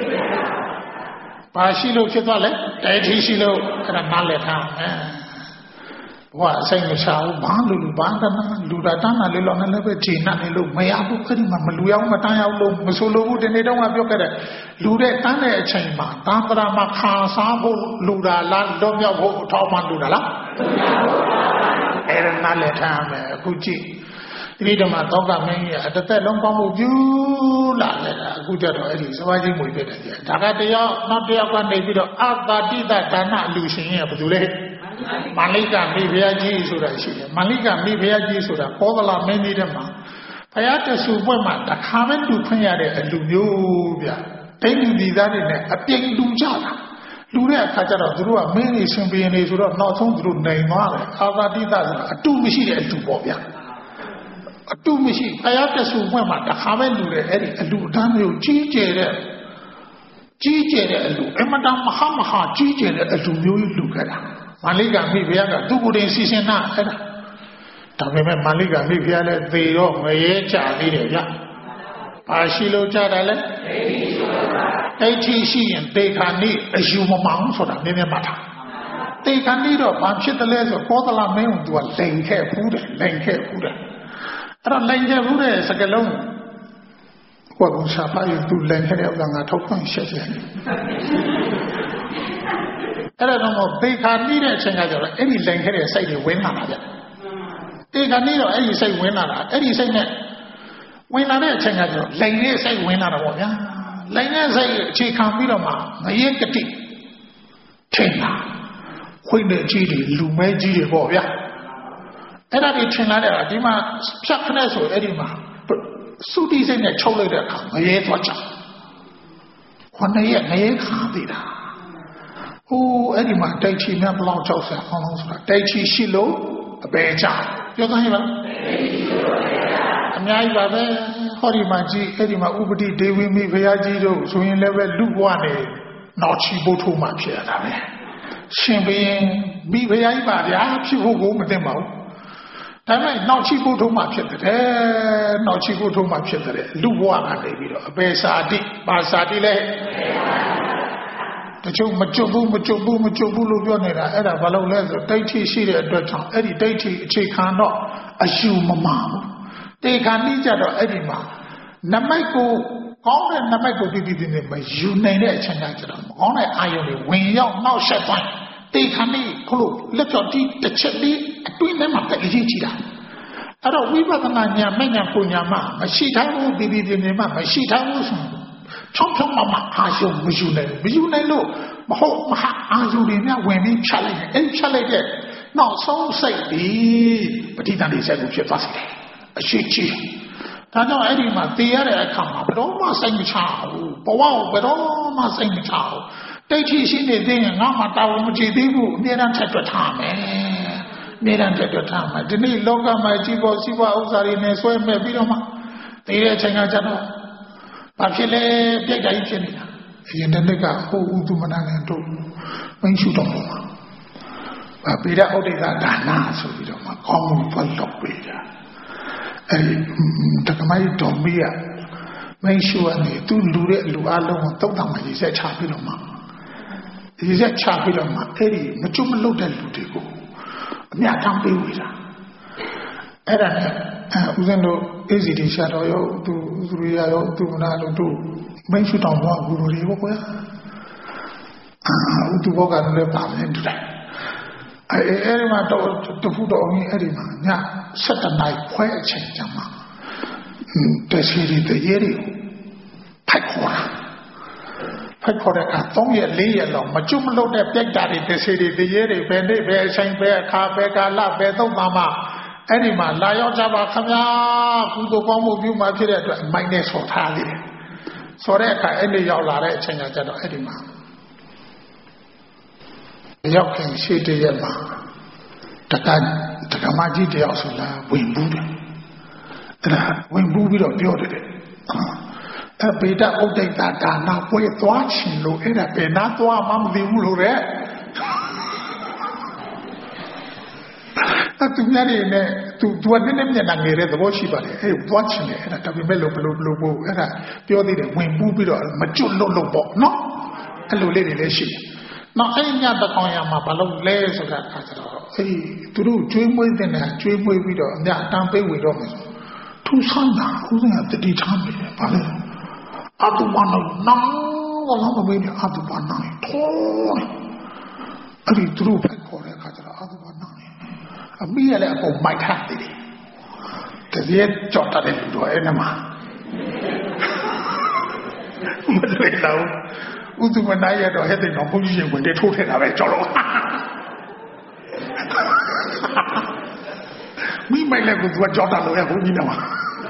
ဘာရှိလို့ဖြစ်သွားလဲဒိဋ္ဌိရှိလို့အဲ့ဒါနားလည်ထားဘဝအစိမ့်မချဘူးဘာလို့ဘာကနာလူတာတန်းတာလေးလောက်နဲ့လည်းပဲဂျင်းနဲ့လေးလို့မရဘူးအဲ့ဒီမှာမလူရောက်မတန်းရောက်လို့မဆိုလို့ဘူးဒီနေ့တော့ကပြောခဲ့တယ်လူတဲ့တန်းတဲ့အချိန်မှာတန်ပရာမှာခါစားဖို့လူတာလားလွတ်မြောက်ဖို့အထောက်မှလူတာလားအဲ့ဒါနားလည်ထားမယ်အခုကြည့်ဒီဓမ္မတော့ကမင်းကြီးအတသက်လုံးပေါင်းမှုပြုလာတယ်အခုကြတော့အဲ့ဒီစဝါကြီးမွေဖြစ်တယ်ဒါကတယောက်နောက်တယောက်ကနေပြီးတော့အတာတိတဒါနလူရှင်ရဲ့ဘယ်သူလဲမန္လိကမိဖုရားကြီးဆိုတာရှိတယ်မန္လိကမိဖုရားကြီးဆိုတာကောသလမင်းကြီးတဲ့မှာဘုရားတဆူပွဲမှာတခါပဲလူခွင့်ရတဲ့အလူမျိုးဗျတိတ်လူဒီသားတွေနဲ့အပြိမ်လူကြတာလူတဲ့အခါကျတော့သူတို့ကမင်းကြီးရှင်ဘီရင်တွေဆိုတော့နောက်ဆုံးသူတို့နိုင်သွားတယ်အာတာတိတဆိုတာအတုမရှိတဲ့အတူပေါ့ဗျအတုမရှိဘုရားတဆူပွဲမှာတခါပဲလူတဲ့အဲ့ဒီအလူအတန်းမျိုးကြီးကျယ်တဲ့အလူအမတန်မဟာကြီးကျယ်တဲ့အလူမျိုးကြီးလူခဲ့တာမန္လိကမိဖုရားကသူ့ကိုယ်တိုင်စီစဉ်တာအဲ့ဒါပေမဲ့မန္လိကမိဖုရားလည်းသေတော့ငရဲကြသေးတယ်ဗျဘာရှိလို့ကြတာလဲဒိဋ္ဌိရှိရင်တေခာနိအယူမမောင်းဆိုတာနည်းနည်းမှတ်ထားတေခာနိတော့ဘာဖြစ်တယ်လဲဆိုကောသလမင်းကသူကလိန်ခဲ့ဘူးတယ်အဲ့တော့လိန်ခဲ့ဘူးတဲ့စကလုံးကိုယ်ကရှာပါယူသူလိန်ခဲ့တဲ့ဥစ္စာငါထောက်ခွင့်ရှက်တယ်အဲ့ဒါတော့ဘေခါနီးတဲ့အချိန်ကကျတော့အဲ့ဒီလိန်ခဲ့တဲ့စိတ်တွေဝင်လာတာဗျတေခါနီးတော့အဲ့ဒီစိတ်ဝင်လာတာအဲ့ဒီစိတ်နဲ့ဝင်လာတဲ့အချိန်ကကျတော့လိန်တဲ့စိတ်ဝင်လာတာပေါ့ဗျာလိန်တဲ့စိတ်အခြေခံပြီးတော့မှငရဲကတိထင်တာခွေးနဲ့ကြီးတွေလူမဲကြီးတွေပေါ့ဗျာအဲ့ဒါတွေထင်လာတဲ့အခါဒီမှာဖြတ်ခနဲ့ဆိုအဲ့ဒီမှာစုတိစိတ်နဲ့ချုပ်လိုက်တဲ့အခါငရဲသွားကြခொနည်းငရဲခါသေးတာဟိုအဲ့ဒီမှာတိုက်ချီများဘလောက်ကြောက်စရာအောင်လို့ဆိုတာတိုက်ချီရှိလို့အပေချပြောခိုင်းပါအများကြီးပါပဲဟောဒီမှာကြည့်အဲ့ဒီမှာဥပတိဒေဝီမိဘုရားကြီးတို့ဆိုရင်လည်းပဲလူဘဝနဲ့နောက်ချီဖို့ထိုးမှဖြစ်ရတာပဲရှင်ဘရင်မိဘုရားကြီးပါဗျာဖြစ်ဖို့ကိုမသိပါဘူးဒါပေမဲ့နောက်ချီဖို့ထိုးမှဖြစ်တယ်နောက်ချီဖို့ထိုးမှဖြစ်တယ်လူဘဝကနေပြီးတော့အပေစာတိပါစာတိလဲတချို့မကြွဘူးလို့ပြောနေတာအဲ့ဒါဘာလို့လဲဆိုဒိဋ္ဌိရှိတဲ့အတွက်ကြောင့်အဲ့ဒီဒိဋ္ဌိအခြေခံတော့အယူမမှန်ဘူးတေခါနိကြတော့အဲ့ဒီမှာနမိတ်ကိုကောင်းတဲ့နမိတ်ကိုတည်မယူနိုင်တဲ့အချိန်ကကျတော့မကောင်းတဲ့အာယုန်တွေဝင်ရောက်နောက်ဆက်ပိုင်းတေခါနိခလို့လက်တော်ဒီတစ်ချက်လေးအတွင်းထဲမှာတကယ်ကြီးတာအဲ့တော့ဝိပဿနာဉာဏ်မဉာဏ်ပညာမှမရှိထားဘူးတည်မှမရှိထားဘူးဆိုချောင်းမအာယုံမယူနိုင်လို့မဟုတ်မဟာအာယုံတွေများဝင်ပြီးဖြတ်လိုက်တယ်အဲ့ဖြတ်လိုက်တဲ့နောက်ဆုံးစိတ်ပြီးပဋိသန္ဓေစိတ်ကိုဖြစ်သွားစေတယ်အရှိကြီးဒါကြောင့်အဲ့ဒီမှာသိရတဲ့အခါမှာဘယ်တော့မှစိတ်မချဘူးဘဝကိုဘယ်တော့မှစိတ်မချဘူးတိတ်ချရှိနေသေးရင်ငါမှတာဝန်မကြည့်သေးဘူးအမြဲတမ်းထက်တွက်ထားမယ်ဒီနေ့လောကမှာကြီးပေါ်စီးပွားဥစ္စာတွေနဲ့ဆွဲမဲ့ပြီးတော့မှသိတဲ့အချိန်ကကျတော့ဘာဖြစ်လဲပြိုက်တိုင်းဖြစ်နေတာအရင်တစ်နှစ်ကဟိုဥဒုမနာနဲ့တို့မင်းရှုတော်မှာပေရဥဒိကဒါနာဆိုပြီးတော့မှကောင်းမှုဖွင့်တော့ပေးတာအဲဒီတက္ကမကြီးတော်မီးကမင်းရှုကနေသူလူတဲ့လူအလုံးကိုတုတ်တောင်မှရေဆက်ချပြီးတော့မှအဲ့ဒီမကျွတ်မလွတ်တဲ့လူတွေကိုအမြတ်တမ်းပေးဝေတာအဲ့ဒါနဲ့ဦးဇင်းတို့ ACD ရှာတော်ရောသူရရောသူမနာလို့တို့မင်းရှုတောင်တော့ဂူရိုတွေပေါ့ကွာဥတုဘောကလည်းပါမယ်တူတယ်အဲ့ဒီမှာတော့တဖူတော်ကြီးအဲ့ဒီမှာည7 နာရီခွဲအချိန်ကျမှတရှိရီတရေရီဖိုက်ခေါ်တဲ့အခါ3 ရက်4 ရက်လောက်မကျွတ်မလို့တဲ့ပြိုက်တာတွေတရှိရီတရေရီဘယ်နေ့ဘယ်အချိန်ဘယ်အခါဘယ်ကာလဘယ်သုံးပါမှအဲ့ဒီမှာလာရောက်ကြပါခမညာကုသိုလ်ကောင်းမှုပြုမှဖြစ်တဲ့အတွက်မိုင်းနဲ့ဆော်ထားသေးတယ်ဆော်တဲ့အခါအဲ့ဒီရောက်လာတဲ့အချိန်ကကျတော့အဲ့ဒီမှာရောက်ခင်ရှေ့တရက်မှာတက္ကမကြီးတယောက်ဆိုလာဝင်ဘူးတယ်အဲ့ဒါဝင်ဘူးပြီးတော့ပြောတယ်အပေတာဥဒိတာဒါနာပွဲသွားချင်လို့အဲ့ဒါဘယ်နာသွားမှမသိဘူးလို့တဲ့သူများတွေနဲ့သူကနည်းနည်းမျက်နှာငယ်တဲ့သဘောရှိပါတယ်အဲ့သွားချင်တယ်အဲ့ဒါဒါပေမဲ့လို့ဘယ်လိုပို့အဲ့ဒါပြောသေးတယ်ဝင်ဘူးပြီးတော့မကျွတ်လို့ပေါ့နော်အဲ့လိုလေးတွေလည်းရှိတယ်နောက်အဲ့ညတကောင်ရမှာဘာလို့လဲဆိုတာအခါကျတော့အဲ့သူတို့ကျွေးမွေးတဲ့နဲ့ကျွေးမွေးပြီးတော့အများအတန်းပေးဝေတော့မယ်ထူးဆန်းတာဦးဇင်းကတတိထားပြီဘာလဲအတူမနောနာဘာလို့မမေးအတူမနောထောအဲ့ဒီသူတို့ဖက်ခေါ်တဲ့အခါကျတော့အတူမနောအမိရလည်းအကုန်မိုက်ထားတယ်တကယ်ကြောက်တဲ့လူတော့အဲ့နမှာမတွေ့တော့ဥဒ္ဓမနာရတော့ဟဲ့တဲ့တော့ဘုန်းကြီးရှင်ဝင်တဲ့ထိုးထည့်တာပဲကြောက်တော့မိမိုက်လည်းကိုသူကကြောက်တာလို့ရဘုန်းကြီးတော့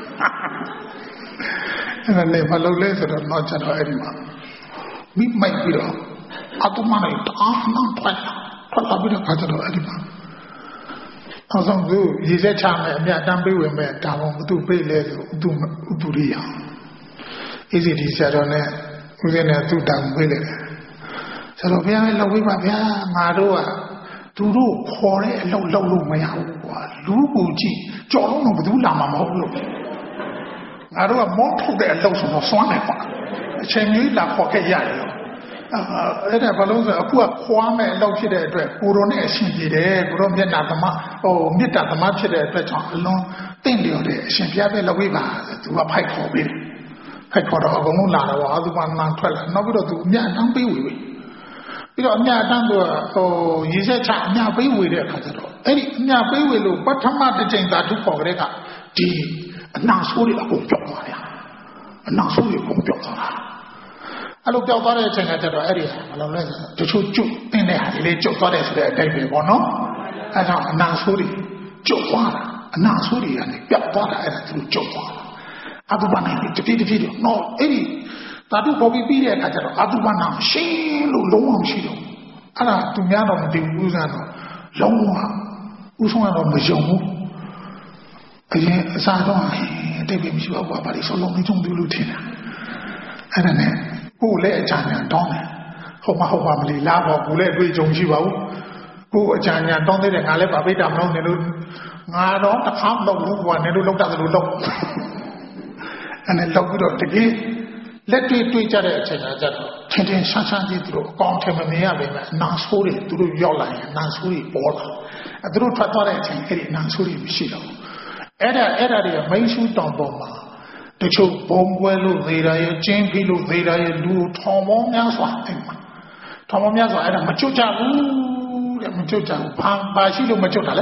အဲ့ဒါနဲ့ဘာလို့လဲဆိုတော့တော့ကျတော့အဲ့ဒီမှာမိမိုက်ပြီးတော့အတူမနဲ့တာနှောင်းထွက်လာပြီးတော့ခါကျတော့အဲ့ဒီမှာအောင်ဆောင်သူရေစက်ချမယ်အမြတ်တမ်းပေးဝင်မဲ့ဒါမှမဟုတ်သူပေးလဲဆိုဥတုရိယအေးစီဒီဆရာတော်နဲ့ဦးဇင်းနဲ့သူ့တောင်ပေးလိုက်တယ်ဆရာတော်ဘုရားလည်းလောက်ပေးပါဗျာငါတို့ကသူတို့ခေါ်တဲ့အလုပ်လုပ်လို့မရဘူးကွာလူကိုကြည့်ကြော်လုံးတော့ဘယ်သူလာမှာမဟုတ်လို့ငါတို့ကမောထုတ်တဲ့အလုပ်ဆိုတော့စွမ်းတယ်ကွာအချိန်ကြီးလာခေါ်ခဲ့ရတယ်အဲ့ဒါဘာလို့ဆိုအခုကခွာမဲ့အလုပ်ဖြစ်တဲ့အတွက်ကိုရိုနဲ့အရှင်ပြေတယ်ကိုရိုမျက်နှာသမားမေတ္တာသမားဖြစ်တဲ့အတွက်ကြောင့်အလွန်တင့်လျော်တဲ့အရှင်ဘုရားပဲလုပ်ပေးပါသူကဖိုက်ခေါ်ပေးတယ်ဖိုက်ခေါ်တော့အကုန်လုံးလာတော့အာသုဘနာထွက်လာနောက်ပြီးတော့သူအမြတ်တမ်းပေးဝေပြီးတော့အမြတ်တမ်းသူရေစက်ချအမြတ်ပေးဝေတဲ့အခါကျတော့အဲ့ဒီအမြတ်ပေးဝေလို့ပထမတစ်ချိန်သာသူခေါ်ကြတဲ့ကဒီအနာဆိုးတွေအကုန်ပြောက်သွားတယ်အနာဆိုးတွေအကုန်ပြောက်သွားတာအဲ့လိုပြောက်သွားတဲ့အချိန်ကကျတော့အဲ့ဒီဘာလို့လဲဆိုတချို့ကျွတ်တင်းတဲ့ဟာလေးကျွတ်သွားတယ်ဆိုတဲ့အတိုင်းပဲပေါ့နော်အဲ့ဒါအနာဆိုးတွေကျွတ်သွားတာအနာဆိုးတွေကနေပြောက်သွားတာအဲ့ဒါသူကျွတ်သွားတာအတုပနာတပြည့်တော့အဲ့ဒီသာတုပေါ်ပြီးတဲ့အခါကျတော့အတုပနာရှင်းလို့လုံးဝမရှိတော့အဲ့ဒါသူများတော့မသိဘူးဥစ္စာတော့လုံးဝဥဆုံးကတော့မယုံဘူးအရင်အစားတော့တိတ်ပြီးမရှိတော့ဘာလို့ဆိုလုံးမကြုံဘူးလို့ထင်တာအဲ့ဒါနဲ့ကိုယ်လည်းအကြံဉာဏ်တောင်းတယ်ဟုတ်ပါမလီလားပေါ့ကိုယ်လည်းတွေ့ကြုံရှိပါဘူးကိုယ်အကြံဉာဏ်တောင်းတဲ့ငါလည်းဗာပိတ္တမလို့နေလို့ငါတော့တစ်ခါမလုပ်ဘူးကွာနေလို့လောက်တာလို့လုပ်အဲ့နဲ့လောက်ပြီးတော့တကယ်လက်တွေ့ကြတဲ့အချိန်ကကျတော့ထင်ထင်ရှားကြီးသူတို့အကောင့်ထဲမမြင်ရပေမဲ့အနာဆိုးတွေသူတို့ရောက်လာရင်အနာဆိုးတွေပေါ်လာအဲ့သူတို့ထွက်သွားတဲ့အချိန်အဲ့ဒီအနာဆိုးတွေမရှိတော့ဘူးအဲ့ဒါတွေကမိန်းရှူတောင်ပေါ်မှာတချို့ဘုံပွဲလို့သေးတာရဲ့ကျင်းပြီးလို့သေးတာရဲ့လူထောင်ပေါင်းများစွာအဲ့မှာထောင်ပေါင်းများစွာအဲ့ဒါမကျွတ်ကြဘူးတဲ့မကျွတ်ကြဘူးဘာရှိလို့မကျွတ်တာလဲ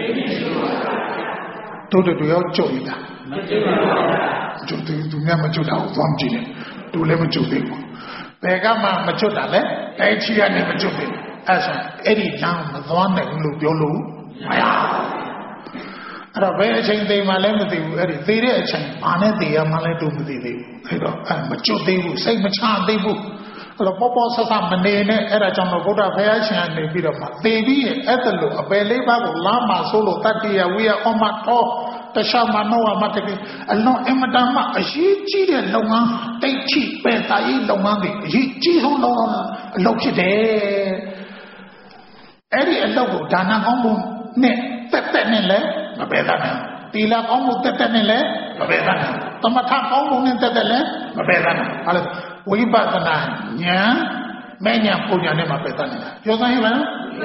တို့ရောကျွတ်ရတာမကျွတ်ပါဘူးကျွတ်တယ်သူများမကျွတ်တာကိုသွားမကြည့်နဲ့သူလည်းမကျွတ်သေးဘူးဘယ်ကမှမကျွတ်တာလဲအဲ့ချီကနေမကျွတ်သေးဘူးအဲ့ဆိုအဲ့ဒီလမ်းမသွားနိုင်ဘူးလို့ပြောလို့မရအဲ့တော့ဘယ်အချိန်သိမှလည်းမသိဘူးအဲ့ဒီသိတဲ့အချိန်ဘာနဲ့သိရမှလည်းတို့မသိသေးဘူးအဲ့တော့မကျွတ်သေးဘူးစိတ်မချသေးဘူးအဲ့တော့ပေါ်ဆဆမနေနဲ့အဲ့ဒါကြောင့်တော့ဗုဒ္ဓဘုရားရှင်ကနေပြီးတော့မှသိပြီးရဲ့အဲ့ဒါလို့အပယ်လေးပါးကိုလာမှာဆိုလို့တတ္တိယဝိယအမတော်တခြားမနောဝမတကိအလွန်အမတန်မှအရေးကြီးတဲ့လုပ်ငန်းတိတ်ချိပယ်တာရေးလုပ်ငန်းတွေအရေးကြီးဆုံးလုပ်ငန်းအလုပ်ဖြစ်တယ်အဲ့ဒီအလုပ်ကိုဒါနကောင်းမှုနဲ့တက်နဲ့လည်းမပယ်တတ်နိုင်သီလကောင်းမှုတက်နဲ့လည်းမပယ်တတ်နိုင်သမထကောင်းမှုနဲ့တက်လည်းမပယ်တတ်နိုင်အဲ့လိုဝိပဿနာဉာဏ်မဲ့ဉာဏ်ပူဉာဏ်နဲ့မပယ်တတ်နိုင်ပြောစမ်းရမလား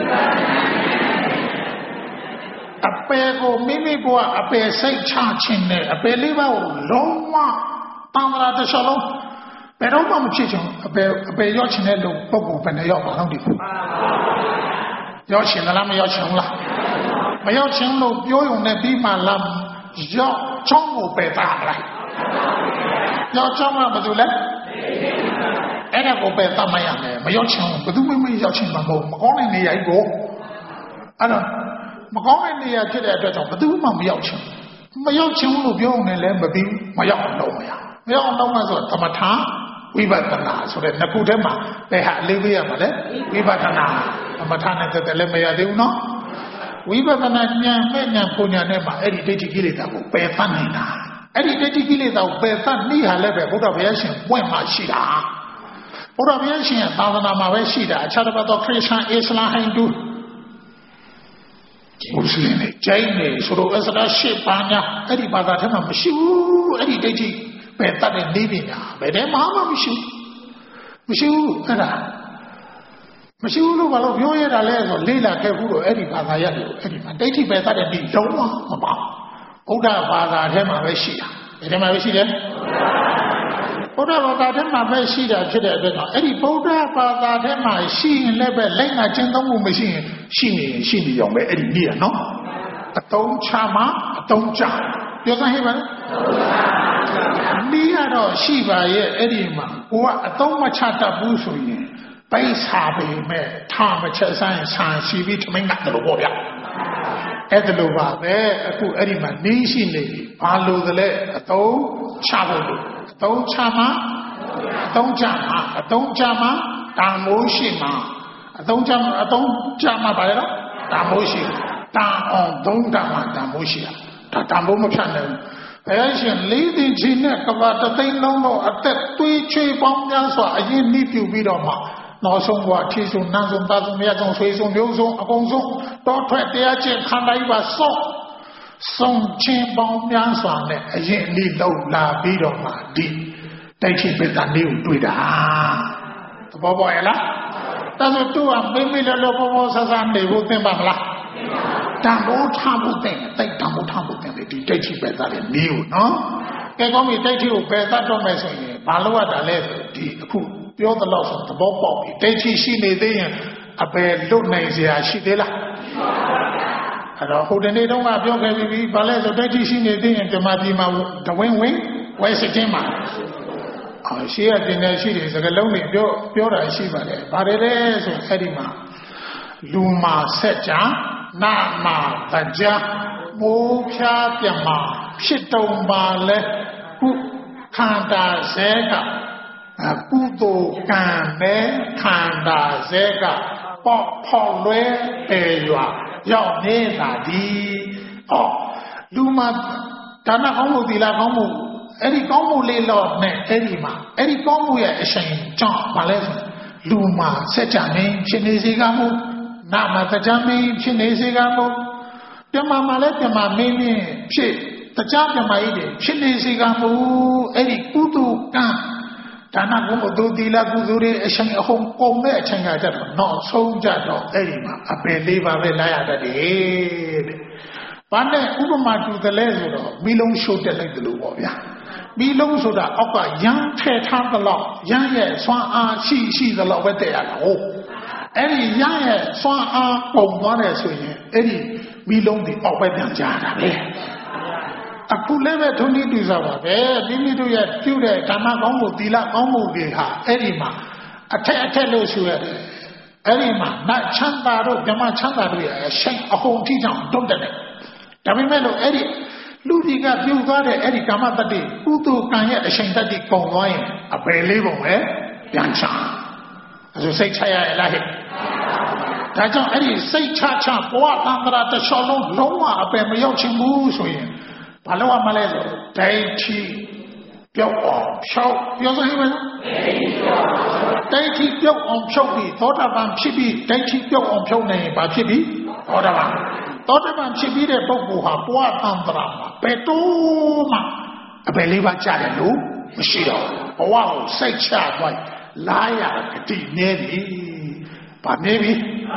အပယ်ကိုမိမိကအပယ်စိတ်ချခြင်းနဲ့အပယ်လေးပါးကိုလုံးဝတန်ត្រာတစ်ချက်လုံးဘယ်တော့မှမဖြစ်ချင်အပယ်ရောက်ခြင်းတဲ့လူပုဂ္ဂိုလ်ပဲနဲ့ရောက်ပါတော့ဒီရောက်ခြင်းလားမရောက်ခြင်းလားမရောက်ခြင်းလို့ပြောရုံနဲ့ပြီးမှလားရောက်ချောင်းကိုပယ်တာလားရောက်ချောင်းကဘာလို့လဲအဲ့ဒါကိုပယ်တတ်မရနဲ့မရောက်ခြင်းဘယ်သူမှမရောက်ခြင်းမဟုတ်မကောင်းတဲ့နေရာကြီးကိုအဲ့တော့မကောင်းတဲ့နေရာဖြစ်တဲ့အတွက်ကြောင့်ဘယ်သူမှမရောက်ချင်လို့ပြောနေလဲမပြီးမရောက်အောင်လုပ်မရမရောက်အောင်လုပ်မှဆိုသမထဝိပဿနာဆိုတဲ့နှစ်ခုတည်းမှာဘယ်ဟာအလေးပေးရမှာလဲဝိပဿနာသမထနဲ့တက်တယ်လည်းမရသေးဘူးနော်ဝိပဿနာဉာဏ်မဲ့ဉာဏ်ပူညာနဲ့မှအဲ့ဒီဒိဋ္ဌိကိလေသာကိုပယ်သတ်နေတာအဲ့ဒီဒိဋ္ဌိကိလေသာကိုပယ်သတ်နေဟာလည်းပဲဘုရားဘုရားရှင်ပွင့်မှရှိတာဘုရားဘုရားရှင်ရဲ့သာသနာမှာပဲရှိတာအခြားတစ်ပတ်တော့ခရစ်ယာန်အစ္စလာမ်ဟိန္ဒူမွတ်စလင်တွေဂျိုင်းတွေဆိုတော့အစရာရှစ်ပါးများအဲ့ဒီဘာသာထဲမှာမရှိဘူးအဲ့ဒီဒိဋ္ဌိပယ်တတ်တဲ့နေပညာဘယ်တည်းမှမရှိဘူးအဲ့ဒါမရှိဘူးလို့ဘာလို့ပြောရတာလဲဆိုလေးလာခဲ့ဘူးတော့အဲ့ဒီဘာသာရတယ်အဲ့ဒီမှာဒိဋ္ဌိပယ်တတ်တဲ့ဒီလုံးဝမပါဘုရားဘာသာထဲမှာပဲရှိတာဘယ်ထဲမှာပဲရှိတယ်ဘုရားဘာသာထဲမှာပဲရှိတာဖြစ်တဲ့အတွက်တော့အဲ့ဒီဘုရားဘာသာထဲမှာရှိရင်လည်းပဲလက်နာကျင့်သုံးမှုမရှိရင်ရှိနေအောင်ပဲအဲ့ဒီနေ့ရနော်အတုံးချမှာအတုံးချပြောစမ်းဟဲ့ပါနေ့ရတော့ရှိပါရဲ့အဲ့ဒီမှာကိုကအတုံးမချတတ်ဘူးဆိုရင်ပိတ်စာပေမဲ့ထားမချက်ဆိုင်ဆန်ရှိပြီးထမင်းငတ်တယ်လို့ပေါ့ဗျာအဲ့ဒါလိုပါပဲအခုအဲ့ဒီမှာနေရှိနေပြီဘာလို့သလဲအတုံးချဖို့လို့အတုံးချမှာအတုံးချမှာတန်မိုးရှိမှာအတုံးချမှာပါလေနော်တန်မိုးရှိတန်အောင်သုံးတာမှာတန်မိုးရှိတာဒါတန်မိုးမဖြတ်နိုင်ဘယ်ရှင်လေးသိချင်းနဲ့ကဘာတသိန်းလုံးတော့အသက်တွေးချွေပေါင်းများစွာအရင်နှိပြုပြီးတော့မှနောက်ဆုံးကထီဆုံးနန်းဆုံးသားဆုံးမြတ်ဆုံးဆွေဆုံးမျိုးဆုံးအကုန်ဆုံးတောထွက်တရားကျင့်ခန္ဓာကြီးပါဆုံးချင်းပေါင်းများစွာနဲ့အရင်နှိလောက်လာပြီးတော့မှဒီတိုက်ချိပစ္စည်းလေးကိုတွေ့တာသဘောပေါက်ရဲ့လားဒါဆိုသူကမိလောပေါ်ဆဆနေဖို့သင်ပါမလားတန်ဖိုးထားဖို့သင်တိုက်တန်ဖိုးထားဖို့သင်ဒီတိုက်ချိပစ္စည်းလေးမျိုးနော်ကဲကောင်းပြီတိုက်ချိကိုပယ်တတ်တော့မယ်ဆိုရင်ဘာလို့ရတာလဲဆိုဒီအခုပြောသလောက်ဆိုသဘောပေါက်ပြီဒိဋ္ဌိရှိနေသေးရင်အပယ်လွတ်နိုင်စရာရှိသေးလားအဲ့တော့ဟိုတနေ့တုန်းကပြောခဲ့ပြီးဘာလဲဆိုဒိဋ္ဌိရှိနေသေးရင်ဓမ္မပြည်မှာတဝင်းဝဲစတင်မှာရှိရတင်နေရှိတယ်စကားလုံးတွေပြောတာရှိပါတယ်ဗါတယ်လဲဆိုအဲ့ဒီမှာလူမာဆက်ကြနာမာတကြမိုးဖြားပြမဖြစ်တုံပါလဲခုခန္ဓာစဲကကုသိုလ်ကံနဲ့ခန္ဓာစဲကပေါ့ဖောက်လွဲပေရွာရောက်နေတာဒီလူမှာဒါနကောင်းမှုသီလကောင်းမှုအဲ့ဒီကောင်းမှုလေးတော့နဲ့အဲ့ဒီမှာအဲ့ဒီကောင်းမှုရဲ့အရှင်ကြောင့်ဘာလဲဆိုလူမှာစัจ जा မင်းဖြစ်နေစေကမှုနာမတရားမင်းဖြစ်နေစေကမှုပြမမှာလည်းပြမမင်းဖြစ်တရားပြမကြီးတွေဖြစ်နေစေကမှုအဲ့ဒီကုသိုလ်ကံဒါနကုသိုလ်သီလကုသိုလ်တွေအရှင်အဟုန်ပုံတဲ့အချိန်ကကြတော့နောက်ဆုံးကြတော့အဲ့ဒီမှာအပယ်လေးပါပဲလာရတတ်တယ်တဲ့ဘာနဲ့ဥပမာတူတယ်လဲဆိုတော့မီးလုံးရှို့တက်လိုက်တယ်လို့ပေါ့ဗျာမီးလုံးဆိုတာအောက်ကရမ်းထည့်ထားသလောက်ရမ်းရဲ့စွမ်းအားရှိသလောက်ပဲတက်ရတာဟုတ်အဲ့ဒီရမ်းရဲ့စွမ်းအားပုံသွားတယ်ဆိုရင်အဲ့ဒီမီးလုံးတွေအောက်ပဲပြန်ကြတာပဲအခုလည်းပဲထုံးနည်းတူစားပါပဲမိမိတို့ရဲ့ပြုတဲ့ဓမ္မကောင်းမှုသီလကောင်းမှုတွေဟာအဲ့ဒီမှာအထက်လို့ဆိုရတယ်အဲ့ဒီမှာနတ်ချမ်းသာတို့ဓမ္မချမ်းသာတို့ရဲ့အရှိန်အဟုန်ထိကြောင့်တုံ့တက်တယ်ဒါပေမဲ့လို့အဲ့ဒီလူကြီးကပြုသွားတဲ့အဲ့ဒီကာမတတ္တိကုသိုလ်ကံရဲ့အရှိန်တတ္တိပုံသွားရင်အပယ်လေးပုံပဲပြန်ချအဲဆိုစိတ်ချရရလားဟဲ့ဒါကြောင့်အဲ့ဒီစိတ်ချဘဝသံဃာတစ်လျှောက်လုံးလုံးဝအပယ်မရောက်ချင်ဘူးဆိုရင်ဘာလို့မလဲဆိုဒိဋ္ဌိပြောက်အောင်ဖြောက်ပြောစမ်းဟဲ့မလားဒိဋ္ဌိပြောက်အောင်ဖြောက်ပြီးသောတာပန်ဖြစ်ပြီးဒိဋ္ဌိပြောက်အောင်ဖြောက်နိုင်ရင်ဘာဖြစ်ပြီးသောတာပန်ဖြစ်ပြီးတဲ့ပုဂ္ဂိုလ်ဟာဘဝသံဃာမှာဘယ်တော့မှအပယ်လေးပါးကြတယ်လို့မရှိတော့ဘဝကိုစိတ်ချသွားလာရဂတိနေပြီဘာနေပြီ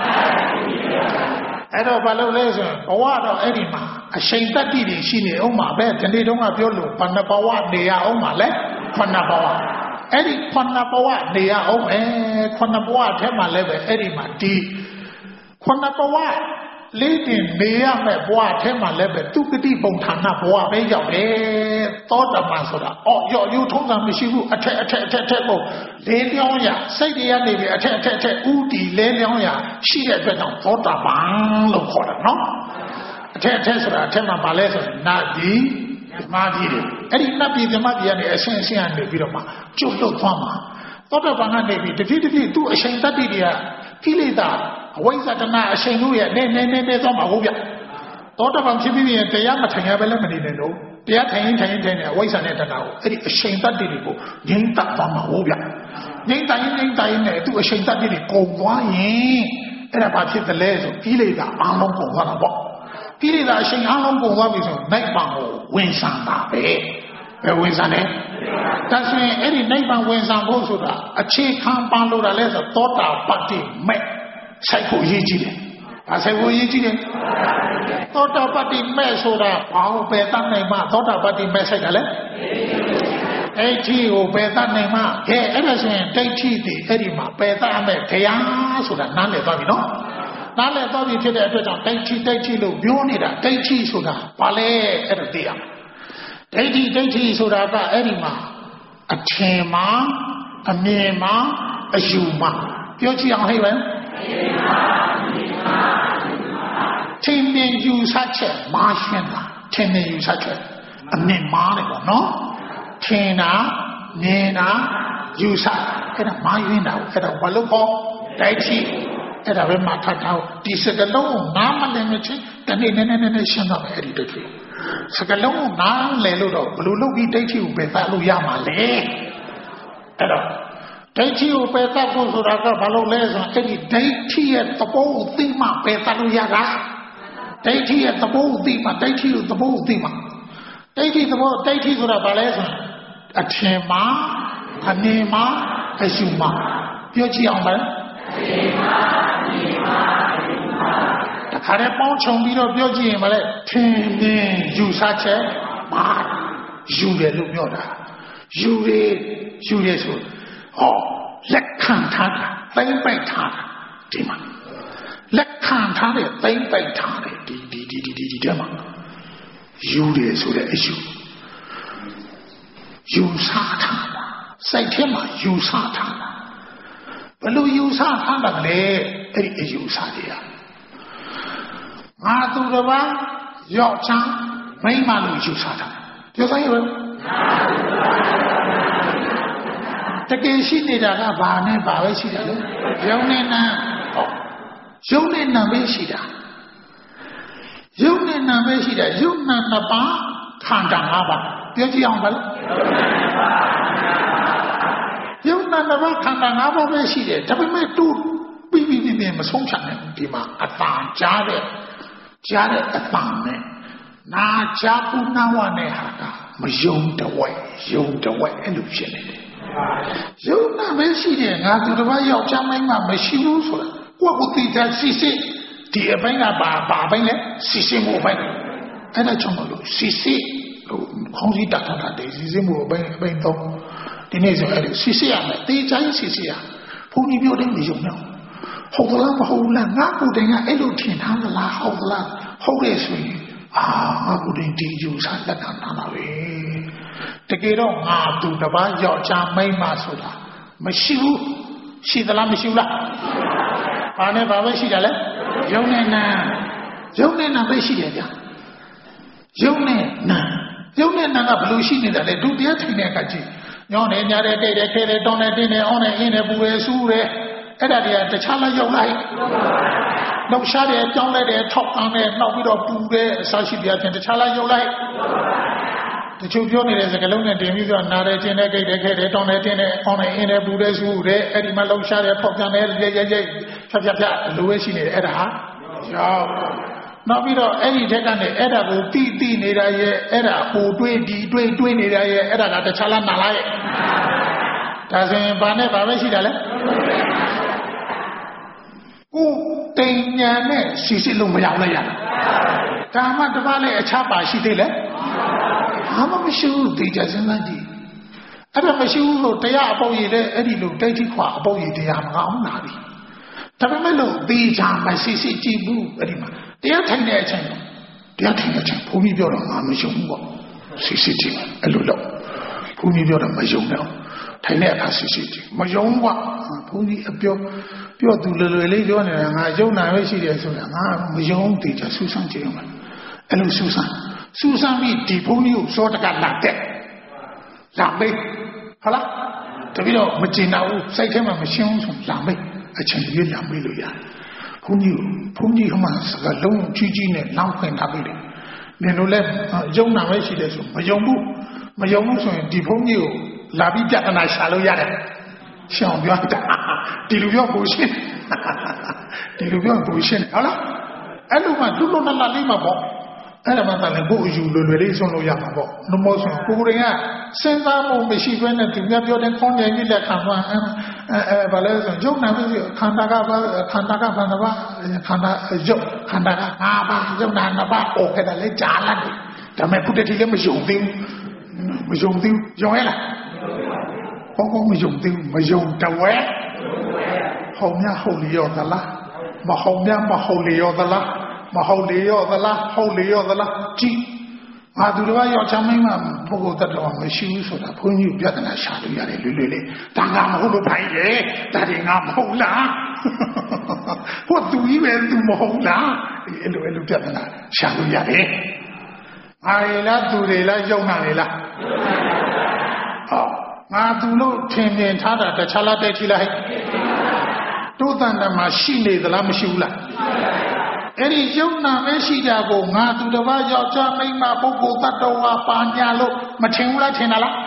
အဲ့တော့ဘာလို့လဲဆိုရင်ဘဝတော့အဲ့ဒီမှာအရှိန်တတ္တိတွေရှိနေအောင်မှာပဲဒီနေ့တုန်းကပြောလို့ဘဏ္ဍဘဝနေရအောင်မှာလဲခုနဘဝအဲ့ဒီခုနဘဝနေရအောင်ခုနဘဝထဲမှာလည်းပဲအဲ့ဒီမှာဒီခုနဘဝလေးတင်နေရမဲ့ဘဝထဲမှာလည်းပဲသူကတိပုံဌာနဘဝပဲရောက်တယ်သောတပန်ဆိုတာရော့ယူထုံးစံမရှိဘူးအထက်ကိုလေးလျောင်းရစိတ်တွေကနေပြီးအထက်ဥတီလေးလျောင်းရရှိတဲ့အတွက်ကြောင့်သောတပန်လို့ခေါ်တာနော်အထက်ဆိုတာအထက်မှာဗာလဲဆိုရင်နတ်ပြည်ဓမ္မပြည်တွေအဲ့ဒီနတ်ပြည်ဓမ္မပြည်ကနေအရှင်းကနေပြီးတော့မှကျွတ်လွတ်သွားမှာသောတပန်ကနေပြီးတဖြည်းသူ့အရှင်တတ္တိတွေကကိလေသာအဝိဇ္ဇတနာအရှိန်တို့ရဲ့နေသွားမှာဟုတ်ဗျသောတာပန်ဖြစ်ပြီးရင်တရားမထိုင်ရပဲလည်းမနေနဲ့တော့တရားထိုင်ရင်နေအဝိဇ္ဇနဲ့တဏှာကိုအဲ့ဒီအရှိန်တတ်တွေကိုငြိမ့်တတ်သွားမှာဟုတ်ဗျငြိမ့်တိုင်းနဲ့သူအရှိန်တတ်တွေကုန်သွားရင်အဲ့ဒါဘာဖြစ်သလဲဆိုကိလေသာအလုံးကုန်သွားတာပေါ့ကိလေသာအရှိန်အလုံးကုန်သွားပြီဆိုနိဗ္ဗာန်ကိုဝင်ဆံတာပဲဘယ်ဝင်ဆံလဲဒါဆိုရင်အဲ့ဒီနိဗ္ဗာန်ဝင်ဆံဖို့ဆိုတာအခြေခံပါလို့တာလဲဆိုသောတာပတ္တိမဲ့ဆိုင်ကိုရေးကြည့်တယ်ဘာဆိုင်ကိုရေးကြည့်တယ်သောတာပတ္တိမဲ့ဆိုတာဘာကိုပယ်တတ်နိုင်မှသောတာပတ္တိမဲ့ဆိုင်တယ်လေဒိဋ္ဌိကိုပယ်တတ်နိုင်မှကဲအဲ့ဒါဆိုရင်ဒိဋ္ဌိတွေအဲ့ဒီမှာပယ်တတ်မဲ့တရားဆိုတာနားလည်သွားပြီနော်နားလည်သွားပြီဖြစ်တဲ့အတွက်ကြောင့်ဒိဋ္ဌိလို့ပြောနေတာဒိဋ္ဌိဆိုတာဘာလဲအဲ့ဒါသိရမယ်ဒိဋ္ဌိဆိုတာကအဲ့ဒီမှာအထင်မှာအမြင်မှာအယူမှာပြောကြည့်အောင်ဟဲ့ပဲထင်မြင်ယူဆချက်မာရှင်းတာထင်မြင်ယူဆချက်အမြင်မှားတယ်ပေါ့နော်ထင်တာမြင်တာယူဆအဲ့ဒါမာယွင်းတာအဲ့ဒါဘာလို့ခေါ်ဒိဋ္ဌိအဲ့ဒါပဲမှထပ်ထားဒီစကလုံးနားမလည်မချင်းတနေ့နဲ့ရှင်းတော့အဲ့ဒီဒိဋ္ဌိစကလုံးနားလည်လို့တော့ဘယ်လိုလုပ်ပြီးဒိဋ္ဌိကိုပယ်သတ်လို့ရမှာလဲအဲ့တော့ဒိဋ္ဌိကိုပယ်သတ်ဖို့ဆိုတာကဘာလို့လဲဆိုတော့အဲ့ဒီဒိဋ္ဌိရဲ့သဘောကိုသိမှပယ်သတ်လို့ရတာဒိဋ္ဌိရဲ့သဘောကိုသိမှဒိဋ္ဌိကိုသဘောကိုသိမှဒိဋ္ဌိဆိုတာဘာလဲဆိုအထင်မှာအမြင်မှာအယူမှာပြောကြည့်အောင်ပါတခါတည်းပေါင်းချုံပြီးတော့ပြောကြည့်ရင်မလဲထင်မြင်ယူဆချက်မှာယူတယ်လို့ပြောတာယူတယ်ဆိုဟောလက်ခံထားတာသိမ့်ပိုက်ထားတာဒီမှာလက်ခံထားတယ်သိမ့်ပိုက်ထားတယ်ဒီထဲမှာယူတယ်ဆိုတဲ့အယူဆထားတာစိတ်ထဲမှာယူဆထားတာဘယ်လိုယူဆထားတာလဲအဲ့ဒီအယူဆတွေကငါသူတစ်ပါးယောက်ျားမိန်းမလို့ယူဆတာပြောစမ်းရတကယ်ရှိနေတာကဘာနဲ့ဘာပဲရှိတယ်လေယုံနဲ့နာယုံနဲ့နာပဲရှိတာယုံနဲ့နာပဲရှိတာယုံနာနှစ်ပါးခန္ဓာ၅ပါးပြောကြည့်အောင်ပါလားယုံနာနှစ်ပါးခန္ဓာ၅ပါးပဲရှိတယ်ဒါပေမဲ့သူပြီးမဆုံးဖြတ်နိုင်ဒီမှာအတန်ကြားတဲ့အတန်နဲ့နာကြားပုနာဝနဲ့ဟာကမယုံတဝက်အဲ့လိုဖြစ်နေတယ်ယုံနာပဲရှိတယ်ငါသူတစ်ပါးယောက်ျားမိန်းမမရှိဘူးဆိုတာကိုယ့်ကိုယ်သိတဲ့စစ်ဒီအပိုင်းကဘာပိုင်းလဲစစ်မှုအပိုင်းအဲ့ဒါကြောင့်မလို့စစ်ခေါင်းစည်းတတ်တာတဲ့စစ်မှုအပိုင်းတော့ဒီနေ့ဆိုအဲ့ဒီစစ်ရမယ်တေးချိုင်းစစ်ရဘုန်းကြီးပြောတယ်မယုံတော့ဟုတ်သလားမဟုတ်လားငါကိုယ်တိုင်ကအဲ့လိုထင်ထားသလားဟုတ်သလားဟုတ်တယ်ဆိုရင်ငါကိုယ်တိုင်ဒီယူဆလက်ခံထားတာပဲတကယ်တော့ငါသူတစ်ပါးယောက်ျားမိန်းမဆိုတာမရှိဘူးရှိသလားမရှိဘူးလားဘာနဲ့ဘာပဲရှိတယ်လဲယုံနဲ့နာပဲရှိတယ်ဗျာယုံနဲ့နာကဘယ်လိုရှိနေတာလဲဒုတိယထိုင်တဲ့အခါကြီးညောင်းနေညာတဲ့တိတ်တဲ့ခဲတဲ့တောင်းတဲ့တင်းတဲ့အောင်းတဲ့အင်းတဲ့ပူတဲ့ဆူးတဲ့အဲ့ဒါတွေကတခြားလိုက်ရောက်လိုက်လှုပ်ရှားတယ်ကြောင်းလိုက်တယ်ထောက်ပန်းတယ်နှောက်ပြီးတော့ပူတဲ့အစားရှိပြခြင်းတခြားလိုက်ရောက်လိုက်တချို့ပြောနေတဲ့စကားလုံးနဲ့တင်ပြီးတော့နားတယ်ကျင်တဲ့ကြိတ်တဲ့ခဲတဲ့တောင်းတဲ့တင်းတဲ့အောင်းတဲ့အင်းတဲ့ပူတဲ့ဆူးတဲ့အဲ့ဒီမှာလှုပ်ရှားတယ်ထောက်ပန်းတယ်ရဲဖြတ်လိုပဲရှိနေတယ်အဲ့ဒါဟာရောက်နောက်ပြီးတော့အဲ့ဒီထက်ကနေအဲ့ဒါကိုတိနေတာရဲ့အဲ့ဒါဟိုတွေးဒီတွေးနေတာရဲ့အဲ့ဒါကတခြားလားနာလားရဲ့ဒါဆိုရင်ဘာနဲ့ဘာပဲရှိတာလဲကိုတင်ညာနဲ့စစ်လို့မရလိုက်ရတာဒါမှတပတ်လည်းအခြားပါရှိသေးလဲဘာမှမရှိဘူးသိကြစမ်းကြည့်အဲ့ဒါမရှိဘူးလို့တရားအပေါက်ရည်တဲ့အဲ့ဒီလိုဒိဋ္ဌိခွာအပေါက်ရည်တရားမအောင်လာပြီဒါပေမဲ့လို့သိကြမရှိကြည့်ဘူးအဲ့ဒီမှာတရားထိုင်တဲ့အချိန်ဘုန်းကြီးပြောတော့ငါမယုံဘူးပေါ့စစ်ကြည့်အဲ့လိုလို့ဘုန်းကြီးပြောတော့မယုံတော့ထိုင်တဲ့အခါစစ်ကြည့်မယုံဘူးဘုန်းကြီးအပြောသူလွယ်လေးပြောနေတာငါယုံနာပဲရှိတယ်ဆိုတာငါမယုံသိကြစူးစမ်းကြည့်အောင်အဲ့လိုစူးစမ်းပြီးဒီဘုန်းကြီးကိုစောတကလာတဲ့လာမေးဟုတ်လားတပည့်တော့မကျင်တော့ဘူးစိတ်ထဲမှာမရှင်းဘူးဆိုလာမေးအချိန်ကြီးလာမေးလို့ရတယ်ဘုန်းကြီးကမှစကလုံးကြီးကြီးနဲ့နောက်ခွင်ထားပြီးတယ်နင်တို့လည်းယုံနာပဲရှိတယ်ဆိုမယုံဘူးဆိုရင်ဒီဘုန်းကြီးကိုလာပြီးပြဿနာရှာလို့ရတယ်ရှောင်ပြောတာဒီလူပြောကိုရှင်းဟုတ်လားအဲ့လိုမှတူလို့နလာလေးမှာပေါ့အဲ့ဒါမှသာလည်းဘုအယူလွယ်လေးဆုံးလို့ရမှာပေါ့နှမို့ဆိုကိုယ်ရင်ကစဉ်းစားမှုမရှိဘဲနဲ့သူများပြောတဲ့ခေါင်းငယ်ကြီးလက်ခံသွားဘာလဲဆိုယုံနာမရှိခန္ဓာကဘာခန္ဓာကဘာဘာခန္ဓာယုတ်ခန္ဓာကငါးပါးယုံနာနှစ်ပါးအိုခဲ့တယ်လေကြားလာတယ်ဒါပေမဲ့ခုတည်းကလည်းမယုံသေးဘူးယုံရလားဘောမယုံသေးဘူးမယုံတဝဲဟုတ်များဟုတ်လျော်သလားမဟုတ်များမဟုတ်လျော်သလားမဟုတ်လျော်သလားဟုတ်လျော်သလားကြည့်ငါသူတော်ယောက်ျားမင်းမပုဂ္ဂိုလ်တ attva မရှိဘူးဆိုတာဘုန်းကြီးပြဿနာရှာလို့ရတယ်လွယ်လေးဒါငါမဟုတ်လို့ဖိုင်တယ်ဒါတွေငါမဟုတ်လားဟိုသူကြီးပဲသူမဟုတ်လားအဲ့လိုပြဿနာရှာလို့ရတယ်ငါရလားသူတွေလားယုံနာလေလားဟောငါသူလို့ထင်မြင်ထားတာတခြားလားတဲ့ချီလားတို့တန်တမှာရှိနေသလားမရှိဘူးလားအဲ့ဒီယုံနာမရှိတာကိုငါသူတစ်ပါးယောက်ျားမိန်းမပုဂ္ဂိုလ်တ attva ပါညာလို့မထင်ဘူးလားထင်တာလား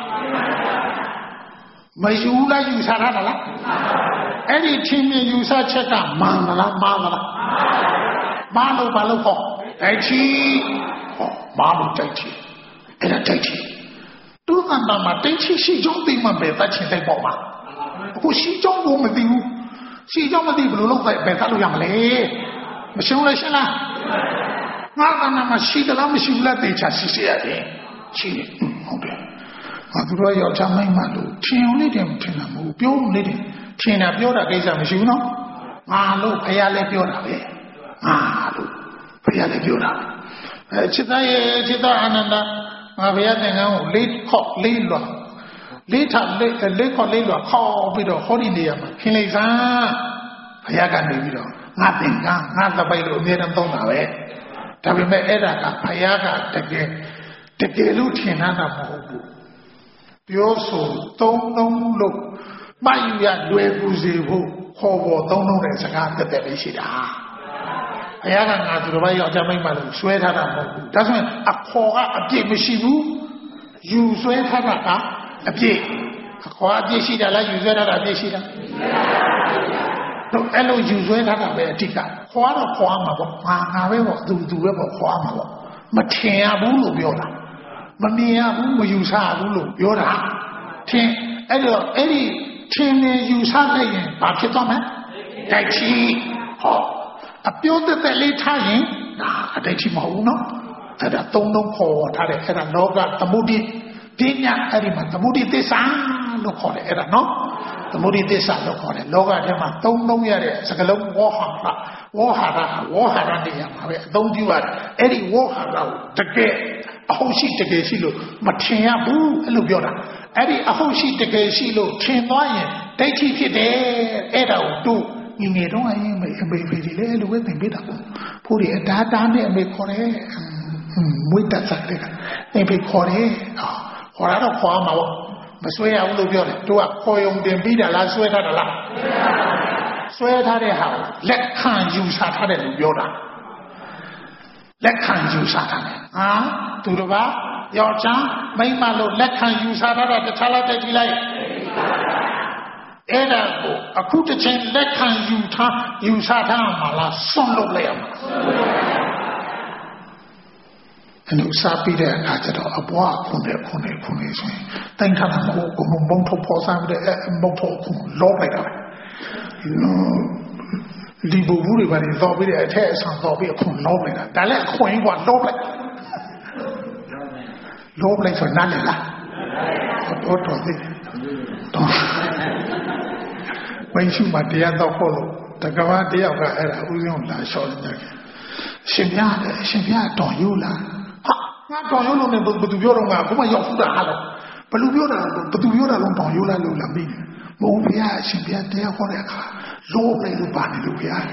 မယူလားယူဆတာလားအဲ့ဒီထင်မြင်ယူဆချက်ကမှန်လားမှားလားမှားလို့ဘာလို့ခေါ်တိုက်ချီဟောမှားလို့တိုက်ချီအဲ့ဒါတိုက်ချီတို့တန်တမှာတိုက်ချီရှိကြောင်းသိမှပဲတတ်ချင်တိုက်ပေါ့ပါအခုရှိကြောင်းကိုမသိဘူးရှိကြောင်းမသိဘယ်လိုလုပ်ပဲတတ်လို့ရမလဲမရှုံးလဲရှင်းလားငါကနာမရှိသလားမရှိဘူးလားတေချာရှိရတယ်ရှိတယ်ဟုတ်တယ်ငါသူတို့ယောက်ျားမိန်းမလို့ထင်အောင်လေးတယ်မထင်တာမဟုတ်ပြောလေးတယ်ထင်တာပြောတာကိစ္စမရှိဘူးနော်ငါလို့ဖယားလည်းပြောတာပဲငါလို့ဖယားလည်းပြောတာချစ်သားရဲ့ချစ်သားအာနန္ဒငါဘုရားသင်္ကန်းကိုလေးခေါ့လေးလွှတ်လေးခေါ့လေးလွှတ်ခေါ်ပြီးတော့ဟောဒီနေရာမှာခင်လိုက်စမ်းဘုရားကနေပြီးတော့ငါသင်္ကန်းငါသပိုက်လို့အမြဲတမ်းသုံးတာပဲဒါပေမဲ့အဲ့ဒါကဘုရားကတကယ်လို့ထင်တာမဟုတ်ဘူးပြောဆိုသုံးလို့မှတ်ယူရလွယ်ကူစေဖို့ခေါ်ပေါ်သုံးတဲ့စကားတက်လေးရှိတာဘုရားကငါသူတော်ဘာယောက်ျားမိန်းမလို့ဆွဲထားတာမဟုတ်ဘူးဒါဆိုရင်အခေါ်ကအပြည့်မရှိဘူးယူဆွဲထားတာကအပြည့်အခေါ်အပြည့်ရှိတာလားယူဆွဲထားတာအပြည့်ရှိတာတော့အဲ့လိုယူဆွဲထားတာပဲအတိကခေါ်တော့ခေါ်မှာပေါ့ငါပဲပေါ့သူပဲပေါ့ခေါ်မှာပေါ့မထင်ရဘူးလို့ပြောတာမမြင်ရဘူးမယူဆဘူးလို့ပြောတာထင်အဲ့တော့အဲ့ဒီထင်နေယူဆလိုက်ရင်ဘာဖြစ်သွားမလဲတိုက်ချီဟောအပြောတဲ့လေးထားရင်ဒါအတိုက်ချီမဟုတ်ဘူးနော်အဲ့ဒါသုံးခေါ်ထားတယ်အဲ့ဒါလောကသမုဒိပညာအဲ့ဒီမှာသမုဒိသစ္စာလို့ခေါ်တယ်အဲ့ဒါနော်သမုဒိသစ္စာလို့ခေါ်တယ်လောကထဲမှာသုံးရတဲ့စကလုံးဝေါဟာရနေရာမှာပဲအသုံးပြုရတယ်အဲ့ဒီဝေါဟာရကိုတကယ်အဟုတ်ရှိတကယ်ရှိလို့မထင်ရဘူးအဲ့လိုပြောတာအဲ့ဒီအဟုတ်ရှိတကယ်ရှိလို့ထင်သွားရင်ဒိဋ္ဌိဖြစ်တယ်အဲ့ဒါကိုတို့ငယ်တော့အရင်အမေဖေးလေလိုပဲသင်ပေးတာပေါ့ဖို့ဒီအတားနဲ့အမေခေါ်တယ်မွေးတက်စားတယ်အမေခေါ်တယ်ခေါ်တာတော့ခေါ်မှာပေါ့မဆွဲရဘူးလို့ပြောတယ်တို့ကခေါ်ယုံတင်ပြီးတာလားဆွဲထားတာလားဆွဲထားတဲ့ဟာလက်ခံယူဆထားတယ်လို့ပြောတာလက်ခံယူဆထားတယ်သူတို့ကယောက်ျားမိန်းမလို့လက်ခံယူဆထားတာတခြားလားတိုက်ကြည့်လိုက်အဲ့ဒါကိုအခုတစ်ချိန်လက်ခံယူဆထားမှာလားစွန့်လုပ်လိုက်ရမှာအဲ့လိုစားပြီးတဲ့အခါကျတော့အပွားခုနေဆိုရင်တိုင်ထားတာမဟုတ်ဘူးမုံထုတ်ပေါ်စားပြီးတဲ့မုံထုတ်ခုလောလိုက်တာဒီဘူဘူးတွေပါနေတော့ပြီးတဲ့အထက်အဆန်တော့ပြီးအခုလောလိုက်တာဒါလည်းအခွင့်ကလောလိုက်ဆိုနားလေလားတော့သေးတော့ဝိရှုမှာတရားတော့ဖို့လို့တကဘာတယောက်ကအဲ့ဒါဥစဉ်လာလျှော်နေတယ်ရှင်ပြတော်ယူလားငါတော်ရုံးလုံးနဲ့ဘယ်သူပြောတော့ငါဘုမရောက်ဘူးတာဟာလို့ဘယ်လိုပြောတာဘယ်သူပြောတာလုံးတော်ရုံးလားလို့လာမိတယ်မဟုတ်ဘုရားအရှင်ဘုရားတရားဟောတဲ့အခါလိုးလိုက်လို့ပါနေလို့ဘုရား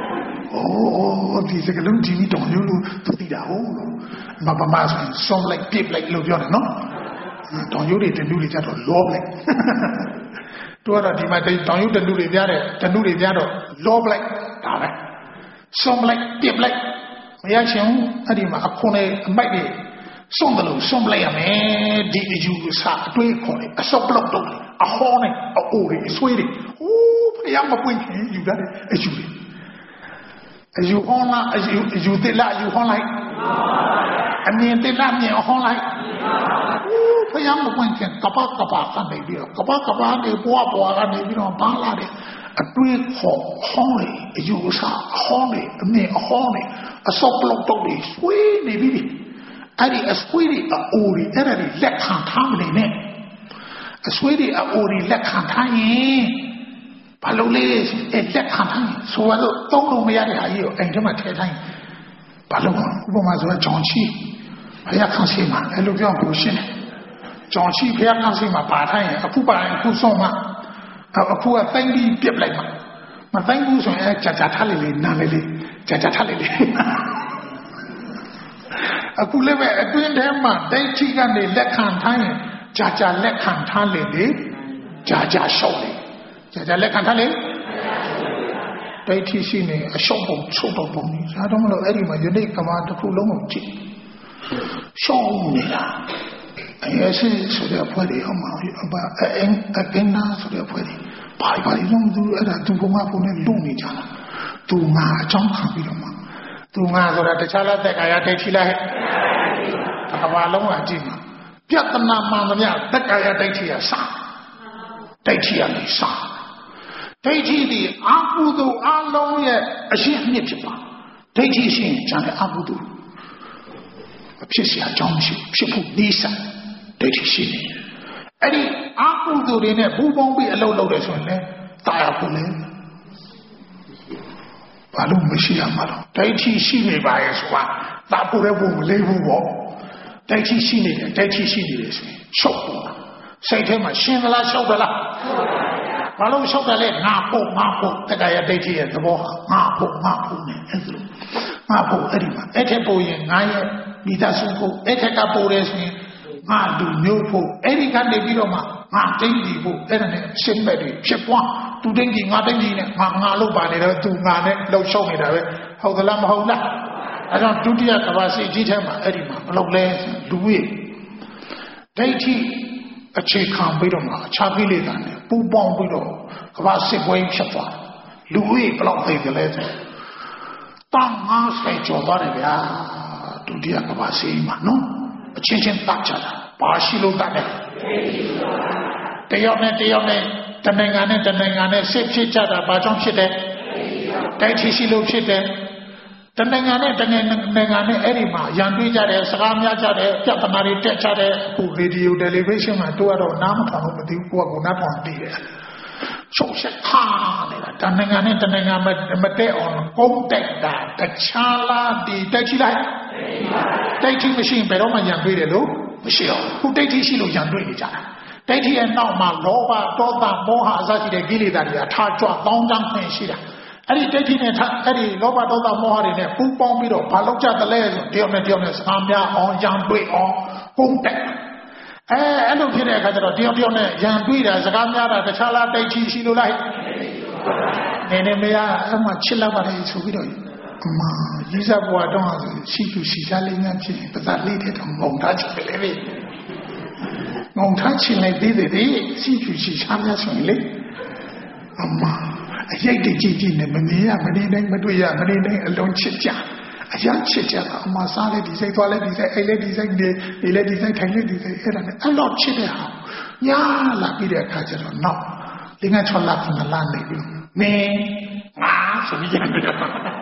ဒီစကလုံးဒီတော်ရုံးလို့သူသိတာဟုတ်လို့မဆိုရင်ဆုံးလိုက်ပြစ်လိုက်လို့ပြောတယ်နော်တော်ရုံးတွေတလူတွေကြတော့လောလိုက်တို့ကတော့ဒီမှာတော်ရုံးတလူတွေပြတဲ့တလူတွေပြတော့လောလိုက်ဒါပဲ Some like tip like reaction, I did my opponent might be some below, some layer man, did you start to call it a so block a hornet, a ori, sweetie. Oh, young appointment, you got it as you honor, as you did like you honor like. I mean, they love me a whole like, oh, for young appointment, Kapaka, maybe, Kapaka, they boa, maybe on Bangladesh. A great horny, you saw horny, a mere horny, a soft block doggy, sweet, maybe. I did a sweetie, a ori, a let cantamine. A sweetie, a ori, let cantamine. Paloles, a let cantamine. So I don't know me, I hear, and to my time. Paloma, Umazo, John Chi. I can't see my, I look young pushing. John Chi, I can't see my part time, a poopa and Kusoma. A poor thing deep like my thing goes on Jajatali, Nalili, Jajatali. A cool level, a green hammer, they cheat and they let time, Jaja let Cantali, Jaja Sholi, Jaja let Cantali. They teach me a shop of ponies. I don't know any unique command to Kulong. Show me. Yes, so they are pretty about again now, so they are pretty. By don't do it to go up on a loony jana. To my junk capital. To my the chala that I take Chile. Avalon Jima. Piatana Mamma, that I take here, son. Take here, son. Take the Abudu alone yet a ship Nichipa. Take his Johnny Abudu. A Pisia Johnson, Shipu Lisa. Did you see me? Eddie, Uncle do in a boo won't be a low loaders when they die up on him. Balloon Machia Malo. Did you see me by his one? That would have label. Did you see me? Did you see me? Show. Say to him, a shingle shoulder. Balloon shoulder let Napo, the guy at Dati at the wall. Napo, Edima. Etapo, Naya, Nitasuko, Etakapo, me. I do no any kind of Vidoma, I think people, and somebody, ship one, to thinking, I think, Malo Banner, to Nane, don't show me that how the lamb hold up. I don't do the Akavasi, Jitama, Edima, Logles, do we? Deity, a chick come Vidoma, Chavilidan, Bubon Widow, Kavasi Wayne Shafa, Louis, block the letter. Tang ask your body, to the Akavasi, no? Changing Tachada, Pashilo Tana. Teone, Tanangane, Sip Chichada, Bajom Shite, Taitishilo Shite, Tanangane, Erima, Yanduja, Saramia, Japanari, Techade, who radio derivation and do it on Namton with the Guagunapon dear. So said, Tanangane, Mate on Contact that, the Chala, the Tachila. Dating machine, but on my young video, Michelle, who dated she look young really. Dating and now my Loba, Dota, Moha, Zaki, the Gilly that you are taught to a long down thing. She Eddie dating and Eddie Loba, Dota, Moha in a poop bomb middle, Paloja, the layers of Diomedes, Amia, on young way on Contact. I don't hear a Dione, young breeder, Zagamia, the Chala, dating she look like. Nemea, I'm a chilla, but it's a widow. These are what I don't see to see selling but that leaded on Montach. Montach like they see to see China's only. I like the Gigi and Mania, but we are alone chitja. A young chitja, Masala, say toilet, a lady, the lady, a lot chitja. Ya, la vida catcher, no. Think I shall laugh in the land. Nay, so we can.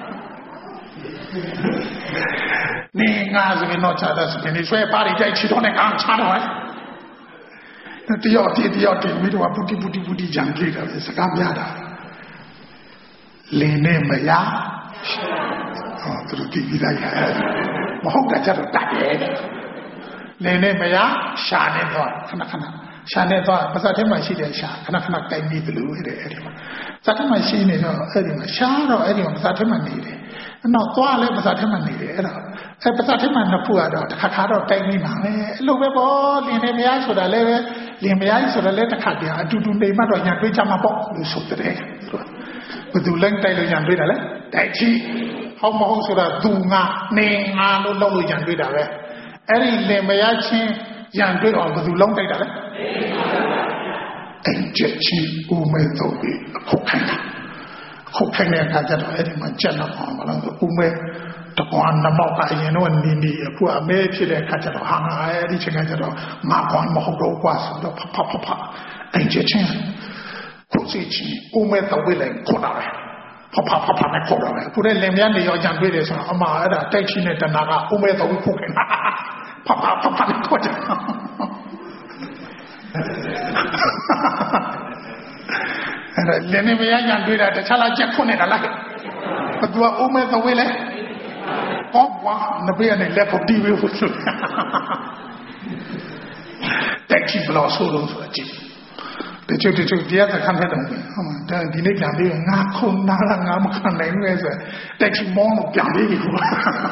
Ningas we not others in his way party takes it on a channel. The yachty, we do a putty jangri of the Sagamiada. Lene Maya. Oh, to the TV like I hope that's a back. Lene Maya, Shane, Kanakana. Shane, but I tell my city, Kanakana, I need the Louis. Satama Shane is Edima, Shan or Edima, Satama needed. No, toilet was at him and needed. A Pasatima Napua, Kakado, take me, mammy. Look at all, Lineas with a letter, Lineas with a letter Katia, do they matter when you reach a map, you so today. But do length Taylor and read a letter, တိုက်ချီဟောမဟုတ်ဆိုတာသူငါနေငါလို့လောက်လို့ရန်တွေ့တာပဲအဲ့ဒီလင်မယားချင်းရန်တွေ့အောင်ဘယ်သူလုံးတိုက်တာလဲအိမ်ချက်ချင်းဦးမဲတော့ပြီးခုတ်ခိုင်းတာခုတ်ခိုင်းတဲ့အခါကျတော့အဲ့ဒီမှာကြက်တော့အောင်မလားဆိုဦးမဲတကွာနမောက်ကအရင်တော့နေအခုအမဲဖြစ်တဲ့အခါကျတော့ဟာအဲ့ဒီချိန်ကကျတော့ငါကွာမဟုတ်တော့ကွာဆိုတော့ဖအိမ်ချက်ချင်းခုတ်စီချင်းဦးမဲတော့ပြီးလိုက်ခုတ်တာပဲဖနဲ့ခုတ်တာပဲခုတဲ့လင်မယားနေရောကြံတွေ့တယ်ဆိုတော့အမအဲ့ဒါတိုက်ချင်းနဲ့တနာကဦးမဲတော့ခုတ်ခိုင်းတာဖနဲ့ခုတ်တာအဲ့ဒါလင်မယားကြံတွေ့တာတခြားလာချက်ခုတ်နေတာလားဘသူကဦးမဲတော့ဝေးလဲဟောကွာနဘေးနဲ့လက်ဖို့တီးဝေးဖို့ဆိုတိုက်ချင်းဘလို့ဆိုလို့ဆိုကြည့်တချို့တရားစခန်းဖက်တယ်ဟုတ်မှာဒါဒီနေ့ပြန်ပြီးငါခုန်နာလားငါမခံနိုင်ဘူးလေဆိုတက်ချီမောင်းလို့ပြန်ပြီးပြီကွာ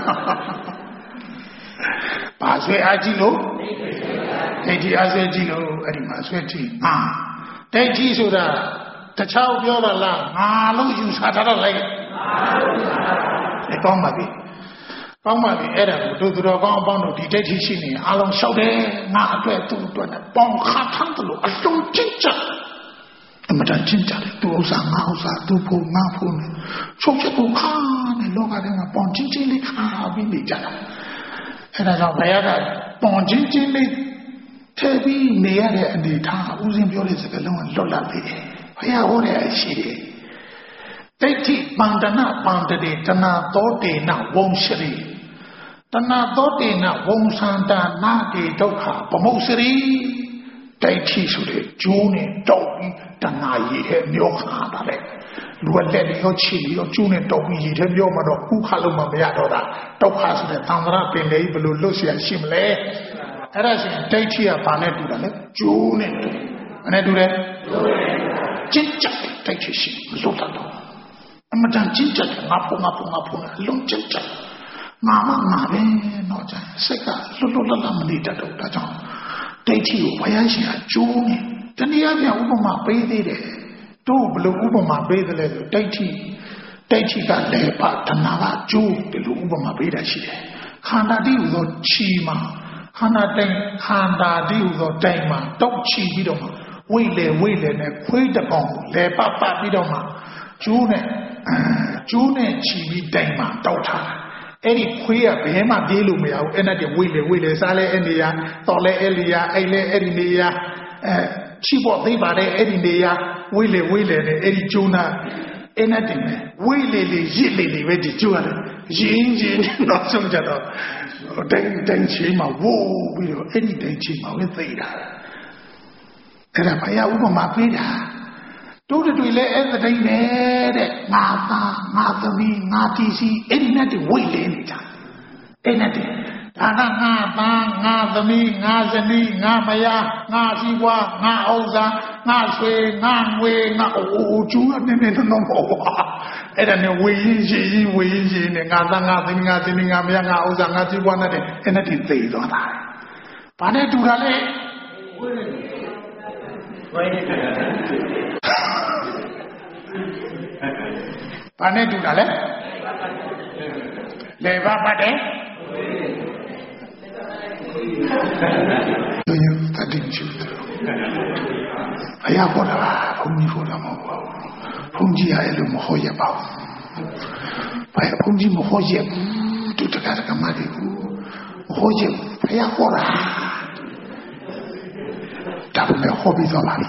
ပါဆွဲအားကြီးလို့ဒိဋ္ဌိအားဆွဲကြီးလို့အဲ့ဒီမှာဆွဲကြည့်ဒိဋ္ဌိဆိုတာတခြားပြောပါလားငါလို့ယူဆထားတော့လိုက်ဒီကောင်းပါပြီကောင်းပါပြီအဲ့ဒါကိုတို့သူတော်ကောင်းအပေါင်းတို့ဒီဒိဋ္ဌိရှိနေအားလုံးလျှောက်တယ်ငါအတွက်သူ့အတွက်နဲ့ပေါင်ခါထမ်းတယ်လို့အလုံးချင်းချအမတန်ချင်းချတယ်သူဥစ္စာငါဥစ္စာသူ့ဖို့ငါဖို့နဲ့ချုပ်ချက်ကိုခါနဲ့လောကထဲမှာပေါင်ချင်းချင်းလေးခါပြီးနေကြတာအဲ့ဒါကြောင့်ဘုရားကပေါင်ချင်းချင်းလေးထည့်ပြီးနေရတဲ့အနေထားဦးစင်းပြောတဲ့စကားလုံးကလွတ်လပ်သေးတယ်ဘုရားဟောတဲ့အရှိတယ်ဒိဋ္ဌိပန္ဒနာပန္တတိတဏသောတေနဝုံရှရိတဏသောတေနဝုံသန္တာနာတိဒုက္ခပမုစရိဒိဋ္ဌိဆိုတဲ့ကျိုးနဲ့တောက်ပြီးတဏရည်ရဲ့မျိုးခါတာလေလူကလက်ရောချီရောကျိုးနဲ့တောက်ပြီးရည်တဲ့မျိုးမှာတော့ဥခလုံးမမရတော့တာဒုက္ခဆိုတဲ့သံဃာပင်လေးဘယ်လိုလွတ်เสียရှိမလဲအဲ့ဒါဆိုရင်ဒိဋ္ဌိကဘာနဲ့တူတာလဲကျိုးနဲ့တူဘာနဲ့တူလဲကျင့်ကြဒိဋ္ဌိရှိမလွတ်တော့အမှန်တန်ကျင့်ကြငါပုံလုံးကျင့်ကြငါပဲတော့ကြစိတ်ကလွတ်လပ်မနေတတ်တော့ဒါကြောင့်ဒိဋ္ဌိကိုဘုရားရှင်ကကျိုးနေတနည်းအားဖြင့်ဥပမာပေးသေးတယ်တို့ဘယ်လိုဥပမာပေးသလဲဆိုဒိဋ္ဌိကလည်းပါတဏှာကကျိုးဒီလိုဥပမာပေးတာရှိတယ်ခန္ဓာတိဟူသောခြီမှာခန္ဓာတိဟူသောတိုင်မှာတောက်ချီပြီးတော့မှဝိလေနဲ့ခွေးတကောင်ကိုလဲပပြီးတော့မှကျိုးနဲ့ခြီပြီးတိုင်မှာတောက်ထားအဲ့ဒီခွေးကဘယ်မှပြေးလို့မရဘူးအဲ့နဲ့တည်းဝိလေစားလဲအဲ့နေရတော်လဲအဲ့နေရအဲ့လဲအဲ့ဒီနေရချီပေါ်သိပါတယ်အဲ့ဒီနေရဝိလေနဲ့အဲ့ဒီကျိုးနာအဲ့နဲ့တည်းဝိလေရစ်လေပဲဒီကျိုးရတယ်ရင်းတော့ဆုံးကြတော့တိုင်ချီမှာဝိုးပြီးတော့အဲ့ဒီတိုင်ချီမှာပဲသိတာအဲ့ဒါဘုရားဥပမာပေးတာတို့တွေလည်းအဲ့theတိုင်းနဲ့တဲ့ငါသားငါသမီးငါတီစီအဲ့ဒီနဲ့တည်းဝိတ်လဲနေတာအဲ့နဲ့တည်းဒါကငါသားငါသမီးငါဇနီးငါမယားငါစီပွားငါဥစ္စာငါဆွေငါငွေငါကျူးနေတော့ပေါ့အဲ့ဒါနဲ့ဝေရင်ရှိနေငါသားငါသမီးငါဇနီးငါမယားငါဥစ္စာငါစီပွားနဲ့အဲ့နဲ့တည်းသိသွားတာဘာနဲ့တူတာလဲဘာနဲ့တူတာလဲလေဘာပါတယ်ဘုရားတတိချူတယ်ဘုရားဟောတာဘုန်းကြီးဟောတာမဟုတ်ဘူးဘုန်းကြီးအဲ့လိုမဟောရပါဘူးဘုန်းကြီးမဟောရဘူးတူတကားကမှတည်းဘူးမဟောရဘူးဘုရားဟောတာဒါပေမဲ့ဟောပြီးသွားပါပြီ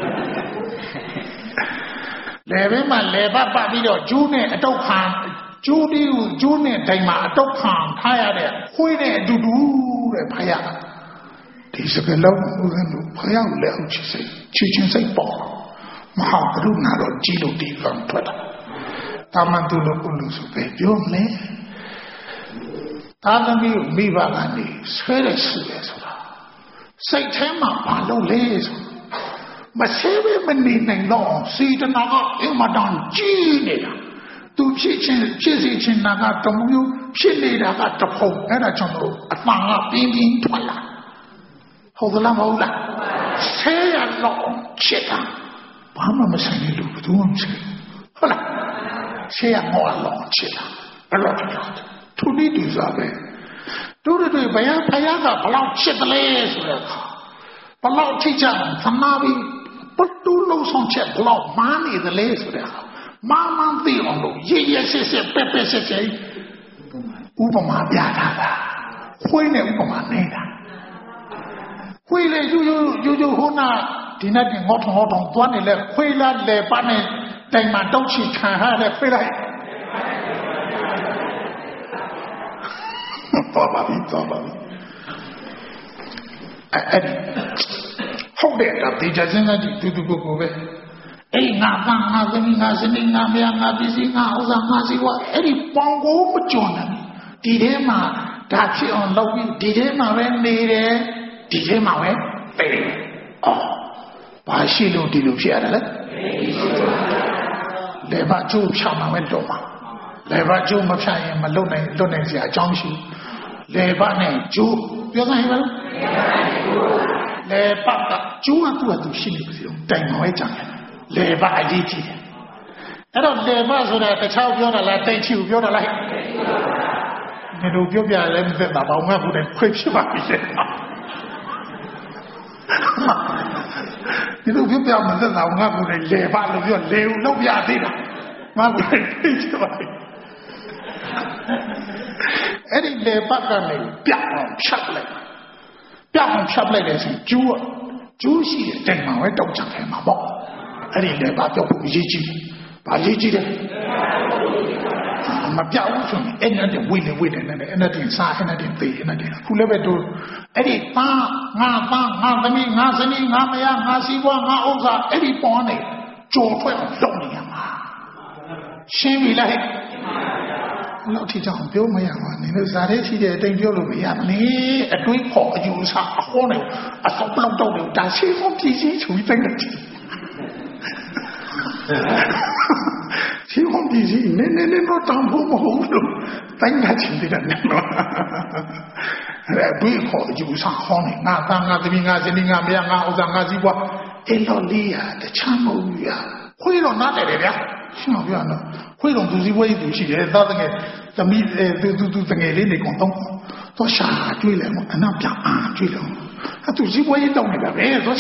လေဘဲမှာလေပပြီးတော့ကျူးနဲ့အတုတ်ခံကျူးနဲ့တိုင်မှာအတုတ်ခံထားရတဲ့ခွေးနဲ့အတူတူတဲ့ဖယားဒီစကလုံးဦးဇင်းတို့ဖယားကိုလည်းအောင်ချစ်စိတ်ချစ်ချင်းစိတ်ပေါ်မဟာကရုဏာတော့ကြီးလို့ဒီကံထွက်တာတာမန်သူလို့ကိုလို့ဆိုပဲပြောမလဲသာသမီမိဘကနေဆွဲတယ်ဆူတယ်ဆိုတာစိတ်ထဲမှာဘာလို့လဲဆိုမဆဲပဲမနေနိုင်တော့စေတနာကအင်မတန်ကြီးနေတာသူဖြစ်စီချင်းနာကတမျိုးဖြစ်နေတာကတဖုံအဲ့ဒါကြောင့်လို့အမှန်ကပြင်းထွက်လာဟုတ်သလားမဟုတ်လားဆဲရတော့ချစ်တာဘာမှမဆိုင်ဘူးဘယ်သူမှမဆိုင်ဟုတ်လားရှေ့ကငေါ့လောချစ်တာအဲ့လိုပြောတယ်သူဒီတူစားပဲတို့တို့ဘယ်ဖယားကဘလောက်ချစ်တယ်လဲဆိုတဲ့အခါဘလောက်ချစ်ကြသမားပြီးပတူလုံးဆောင်ချက်ဘလောက်မားနေတယ်လဲဆိုတဲ့အခါမာမန်သိအောင်လို့ရရစစ်စစ်ပက်ပက်စစ်စစ်ဥပမာပြတာတာခွေးနဲ့ဥပမာနေတာခွေးလေယူဟိုနာဒီနေ့ငေါ့ထောင်းသွားနေလဲခွေးလားလေပါနဲ့တိုင်မှာတောက်ချီခံရတဲ့ခွေးလိုက်တော်ပါပြီအဲ့ဟုတ်တယ်ဒါဒီကြစင်းကတူကိုပဲအဲ့ငါသားငါသမီးငါစနေငါမယားငါပစ္စည်းငါဥစ္စာငါစီဝါအဲ့ဒီပေါင်ကိုမကျွန်းတယ်ဒီထဲမှာဒါဖြစ်အောင်လုပ်ပြီးဒီထဲမှာပဲနေတယ်ဒီထဲမှာပဲပဲအော်ဘာရှိလို့ဒီလိုဖြစ်ရတယ်လဲလေဘာကျိုးဖြောင်းမှာပဲတော့မှာလေဘာကျိုးမဖြတ်ရင်မလွတ်နိုင်စရာအကြောင်းရှိလေဘာနဲ့ကျိုးပြောစမ်းဟဲ့ပါလားလေဘာကကျိုးကသူ့ရှိနေပြီတိုင်မှာပဲကြံတယ်လေဘာအရေးကြီးတယ်အဲ့တော့လေဘာဆိုတာတခြားပြောတာလားတိတ်ချီကိုပြောတာလားဒီလိုပြောပြလဲမသက်တာဘာမှမဟုတ်တယ်ခွေဖြစ်ပါပြီဒီလိုပြောပြမသက်တာငါကလည်းလေဘာလို့ပြောလေဦးလောက်ပြသေးတာငါကလည်းသိချင်ပါပြီအဲ့ဒီလေဘာကနေပြအောင်ဖြတ်လိုက်တယ်ဆိုကျိုးရှိတဲ့တိုင်မှာပဲတောက်ချတယ်မှာပေါ့အဲ့ဒီလေဘာပြောဖို့အရေးကြီးတယ်ဘာရေးကြီးတယ်မပြောက်ဘူးဆိုရင်အဲ့နဲ့ဝိနေနဲ့အဲ့နဲ့တင်စားအဲ့နဲ့တင်သေးအဲ့နဲ့တင်ခုလည်းပဲတို့အဲ့ဒီငါသမီးငါစနီးငါမယားငါစီးပွားငါဥစ္စာအဲ့ဒီပေါ်နေကြော်ထွက်အောင်လုပ်နေရမှာရှင်းပြီလားလောက်ထိကြောင်ပြောမရပါနဲ့လို့ဇာတဲ့ရှိတဲ့အတိုင်းပြောလို့မရဘူးလေအတွေးခေါ်အယူဆအခေါ်နေအဆောက်ပလောက်တော့တယ်ဒါရှိဖို့ပြည်စည်းချူတိုင်းတယ်ရှိဖို့ပြည်စည်းနည်းတော့တောင်းဖို့မဟုတ်လို့တိုင်းကချင်းတဲ့နဲ့တော့အဲ့အတွေးခေါ်အယူဆခေါ်နေငါသားငါသမီးငါစနီးငါမယားငါဥစ္စာငါစီးပွားအဲ့လိုလေးရတခြားမဟုတ်ဘူးရခွေးတော့နားတယ်ဗျာရှင်းပြရနော်ခွေးတော့သူစည်းဝေးသူရှိတယ်သားတငယ်သမီးသူတငယ်လေးနေကုန်တော့ရှာကျွေးလဲမအနောက်ပြန်အားကျွေးလို့သူစည်းဝေးတောင်းနေတာပဲတော့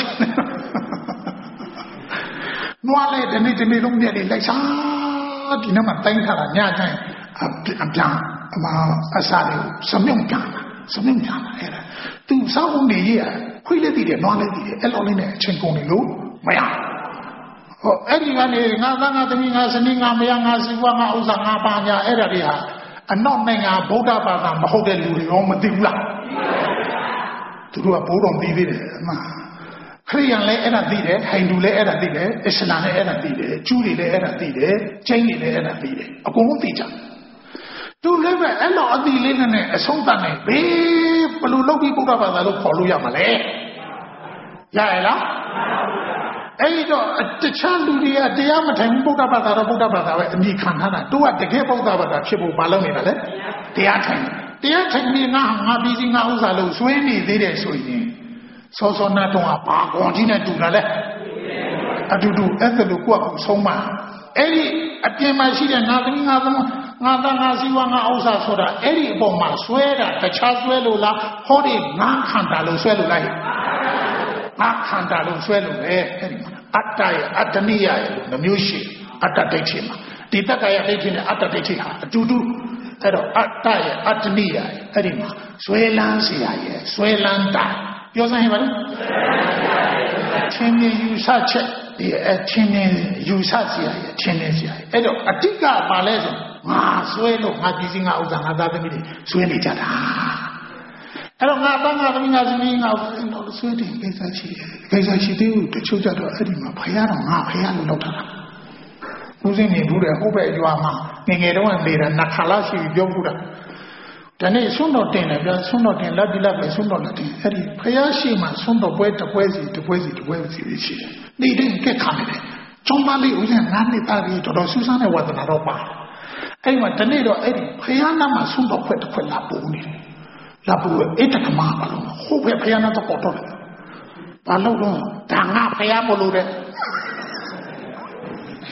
နွားလေဒီနေ့လုံးပြည့်လေးလိုက်စားဒီနေ့မှတိုင်းထားတာညကျရင်အပြန်အစားလေးစမြုံပြန်အဲ့ဒါသူစောင်းနေရခွေးလေးတည်တယ်နွားလေးတည်တယ်အဲ့လိုလေးနဲ့အချိန်ကုန်နေလို့မရဟောအဲ့ဒီကနေငါသားငါသမီးငါစနီးငါမယားငါစီးပွားငါဥစ္စာငါပါညာအဲ့ဒါတွေဟာအနောက်နိုင်ငံဗုဒ္ဓဘာသာမဟုတ်တဲ့လူတွေရောမသိဘူးလားသူတို့ကဘိုးတော်သိသေးတယ်အမှခရစ်ယာန်လည်းအဲ့ဒါသိတယ်ဟိန္ဒူလည်းအဲ့ဒါသိတယ်အစ္စလာမ်လည်းအဲ့ဒါသိတယ်ဂျူးတွေလည်းအဲ့ဒါသိတယ်ကျိန်းတွေလည်းအဲ့ဒါသိတယ်အကုန်လုံးသိကြသူလည်းပဲအဲ့လိုအသိလေးနဲ့အဆုံးသတ်နေဘယ်လိုလုပ်ပြီးဗုဒ္ဓဘာသာလို့ခေါ်လို့ရမှာလဲရရလားအဲ့တော့တခြားလူတွေကတရားမထိုင်ဗုဒ္ဓဘာသာတော့ဗုဒ္ဓဘာသာပဲအမိခံထားတာတို့ကတကယ်ဗုဒ္ဓဘာသာဖြစ်ဖို့မလုပ်နေတာလေတရားထိုင်ပြီးငါပြီးစီငါဥစ္စာလို့ဆွေးနေသေးတယ်ဆိုရင်စောနာတော့ဘာကွန်ကြီးနဲ့တူတာလဲအတူတူအဲ့ဒါလို့ကိုယ့်အဆုံးမအဲ့ဒီအပြင်မှာရှိတဲ့ငါသမီးငါသားငါစီးပွားငါဥစ္စာဆိုတာအဲ့ဒီအပေါ်မှာဆွဲတာတခြားဆွဲလို့လားဟောဒီငါခန္ဓာလို့ဆွဲလို့လားငါခန္ဓာလို့ဆွဲလို့ပဲအဲ့ဒီမှာအတ္တရဲ့အတ္တနိယရဲ့လို့မျိုးရှိအတ္တဒိဋ္ဌိမှာဒီတက္ကရာဒိဋ္ဌိနဲ့အတ္တဒိဋ္ဌိဟာအတူတူအဲ့တော့အတ္တရဲ့အတ္တနိယရဲ့အဲ့ဒီမှာဆွဲလန်းเสียရဲ့ဆွဲလန်းတာပြောစမ်းဟဲ့ပါလားချင်းမြင်ယူဆချက်ဒီအချင်းမြင်ယူဆเสียရဲ့ချင်းနေเสียရဲ့အဲ့တော့အတိကပါလဲဆိုငါဆွဲလို့ငါပြည်စည်းငါဥစ္စာငါသားသမီးတွေဆွဲနေကြတာအဲ့တော့ငါသားငါသမီးငါသမီးငါတော့ဆွေးတယ်ကိစ္စရှိသေးဘူးတချို့ကြတော့အဲ့ဒီမှာဖယားတော့ငါဖယားလို့လောက်ထားတာဦးစင်းနေဘူးတဲ့ဟုတ်ပဲကြွားမှာငယ်တုန်းကနေတာနှစ်ခါလောက်ရှိပြီးပြောဘူးတာဒီနေ့ဆွန်းတော်တင်တယ်ပြောဆွန်းတော်တင်လက်ပြီးလက်ပဲဆွန်းတော်လက်တင်အဲ့ဒီဖယားရှိမှဆွန်းတော်ပွဲတစ်ပွဲစီရှိတယ်နေတဲ့ကက်ခါနေတယ်ကျောင်းသားလေးဦးစင်းနားနေသားပြီးတော်ဆူဆန်းတဲ့ဝါသနာတော့ပါအဲ့မှာဒီနေ့တော့အဲ့ဒီဖယားနာမှာဆွန်းတော်ခွက်တစ်ခွက်လာပို့နေတယ်လာပို့အဲ့တကမာဘာလို့ဟုတ်ပဲဖယားနာတော့ပေါ်တော့တယ်ဘာလို့တော့ဒါငါဖယားမလို့တဲ့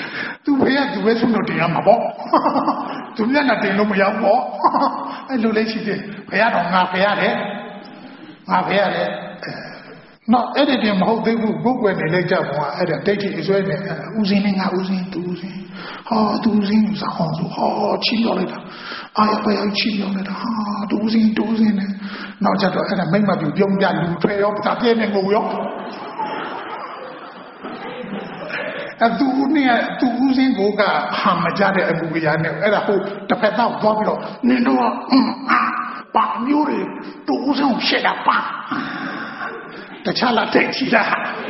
သူ့ဖေကသူပဲဆုံးတော့တင်ရမှာပေါ့သူမျက်နှာတင်လို့မရောက်ပေါ့အဲ့လိုလေးရှိတယ်ဖေကတော့ငါဖေရတယ်နော်အဲ့ဒီတင်မဟုတ်သေးဘူးကိုယ်ွယ်နေလိုက်ကြပါအဲ့ဒါဒိဋ္ဌိအစွဲနဲ့ဦးစင်းနဲ့ငါဦးစင်းသူဦးစင်းသူဦးစင်းစာအောင်ဆိုချီရောက်လိုက်တာအာရပါရချီရောက်လိုက်တာသူဦးစင်းနဲ့နောက်ကျတော့အဲ့ဒါမိတ်မပြပြုံးပြလူထွဲရောတာပြဲနဲ့ငိုရောသူနဲ့သူဦးစင်းကိုကဟာမကြတဲ့အမှုရနဲ့အဲ့ဒါဟိုတစ်ဖက်တော့သွားပြီးတော့နင်တို့ပါမျိုးတွေသူဦးစင်းရှက်တာပါတခြားလာတဲ့ချီတာ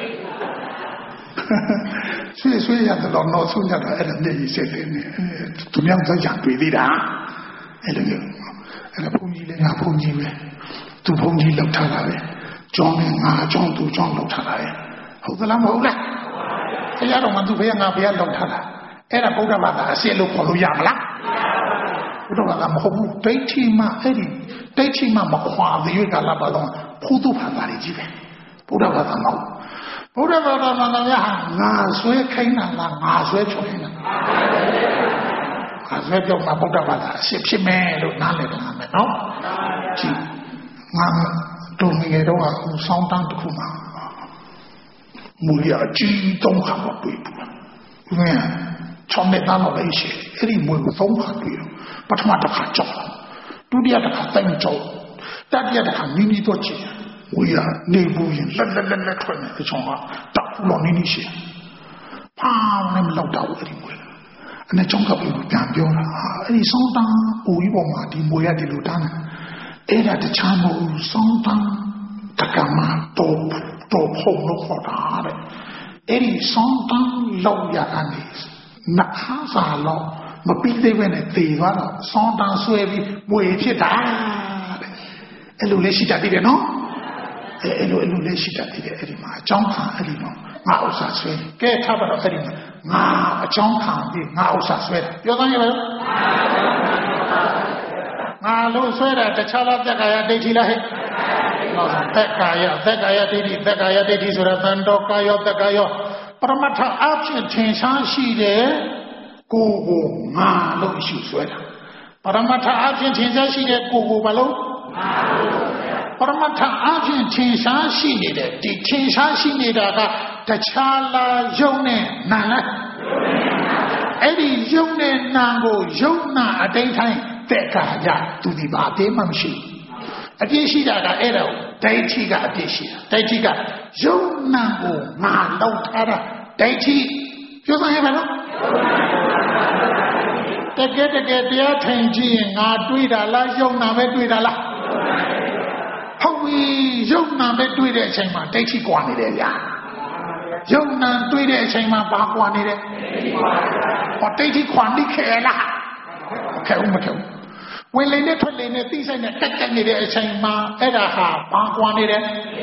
ဆွေရတယ်တော့တော့ဆုံးကြတာအဲ့ဒါမျက်ရည်စက်တယ်နဲ့သူများတော့ရတွေ့သေးတာအဲ့လိုမျိုးအဲ့ဒါဘုန်းကြီးလည်းငါဘုန်းကြီးပဲသူဘုန်းကြီးလောက်ထားတာပဲကျောင်းနဲ့ငါကျောင်းသူကျောင်းလောက်ထားတာပဲဟုတ်သလားမဟုတ်လားဘုရားတော်ကသူဘုရားငါဘုရားလောက်ထားတာအဲ့ဒါဗုဒ္ဓဘာသာအစစ်လို့ခေါ်လို့ရမလားဘုဒ္ဓဘာသာမဟုတ်ဘူးဒိဋ္ဌိမှအဲ့ဒီဒိဋ္ဌိမှမခွာသေးရကလာပါတော့ဘုသူဘာသာကြီးပဲဘုရားဘာသာမဟုတ်ဘုရားဘာသာမှာလည်းငါဆွဲခိုင်းတာလားငါဆွဲချုံနေတာငါဆွဲပြောမှာဘုရားဘာသာအစ်ဖြစ်မယ်လို့နားလည်တော့မယ်နော်ကြည့်ငါတို့ငယ်တော့အခုဆောင်းတန်းတစ်ခုမှာမူရအကြီးသုံးခါမတွေ့ဘူးဘယ်ချောင်းနဲ့တန်းတော့လည်းရှိအဲ့ဒီမွေကိုသုံးခါတွေ့တော့ပထမတစ်ခါကြောက်ဒုတိယတစ်ခါတိုင်းကြောက်တတိယတစ်ခါမိမိတော့ကြည့်ဝေးရနေဘူးရင်လက်ထွက်နေအချောင်းကတောက်လို့နေရှိဖားနဲ့မလောက်တော့အဲ့ဒီမွေအနေချောင်းကပြန်ပြောတာအဲ့ဒီဆောင်းတန်းဦးကြီးပေါ်မှာဒီမွေရဒီလိုတန်းအဲ့ဒါတခြားမဟုတ်ဆောင်းတန်းတက္ကမတော့ဖုံလို့ခေါ်တာတဲ့အဲ့ဒီဆောင်းတန်းလောက်ရကနေနှခါစားလို့မပြီးသေးပဲနဲ့သေသွားတော့ဆောင်းတန်းဆွဲပြီးမွေဖြစ်တာတဲ့အဲ့လိုလေးရှိတတ်တယ်နော်အဲ့လိုလေးရှိတတ်တယ်အဲ့ဒီမှာအကြောင်းခံအဲ့ဒီတော့ငါဥစ္စာဆွဲကဲထားပါတော့အဲ့ဒီမှာငါအကြောင်းခံပြီးငါဥစ္စာဆွဲပြောသားရပါငါလို့ဆွဲတာတခြားလားသက်ကာယဒိဋ္ဌိလားဟဲ့သက်ကာယဒိဋ္ဌိသက်ကာယဒိဋ္ဌိဆိုတာသံတော်ကာယောသက်ကာယောပရမတ္ထအဖြစ်ထင်ရှားရှိတယ်ကိုငါလို့ရှုဆွဲတာပရမတ္ထအဖြစ်ထင်ရှားရှိတယ်ကိုဘာလို့ပရမတ္ထအဖြစ်ထင်ရှားရှိနေတဲ့ဒီထင်ရှားရှိနေတာကတခြားလားယုံနဲ့နာလားအဲ့ဒီယုံနဲ့နာကိုယုံနာအတိတ်ထိုင်သက်ကာယသူဒီဘာသေးမှမရှိအပြည့်ရှိတာကအဲ့ဒါဒိဋ္ဌိကအပြည့်ရှိတာဒိဋ္ဌိကယုံနာကိုငါလောက်ထားတာဒိဋ္ဌိပြောစမ်းရပါလားတကယ်တရားထိုင်ကြည့်ရင်ငါတွေးတာလားယုံနာပဲတွေးတာလားဟုတ်ပြီယုံနာပဲတွေးတဲ့အချိန်မှာဒိဋ္ဌိကွာနေတယ်ဗျာယုံနာတွေးတဲ့အချိန်မှာဘာကွာနေတယ်ဟောဒိဋ္ဌိခွန်လိခဲလားခဲဦးမခဲဦးဝင်လေနဲ့ထွက်လေနဲ့သိဆိုင်နဲ့တက်နေတဲ့အချိန်မှာအဲ့ဒါဟာဘာကွာနေတယ်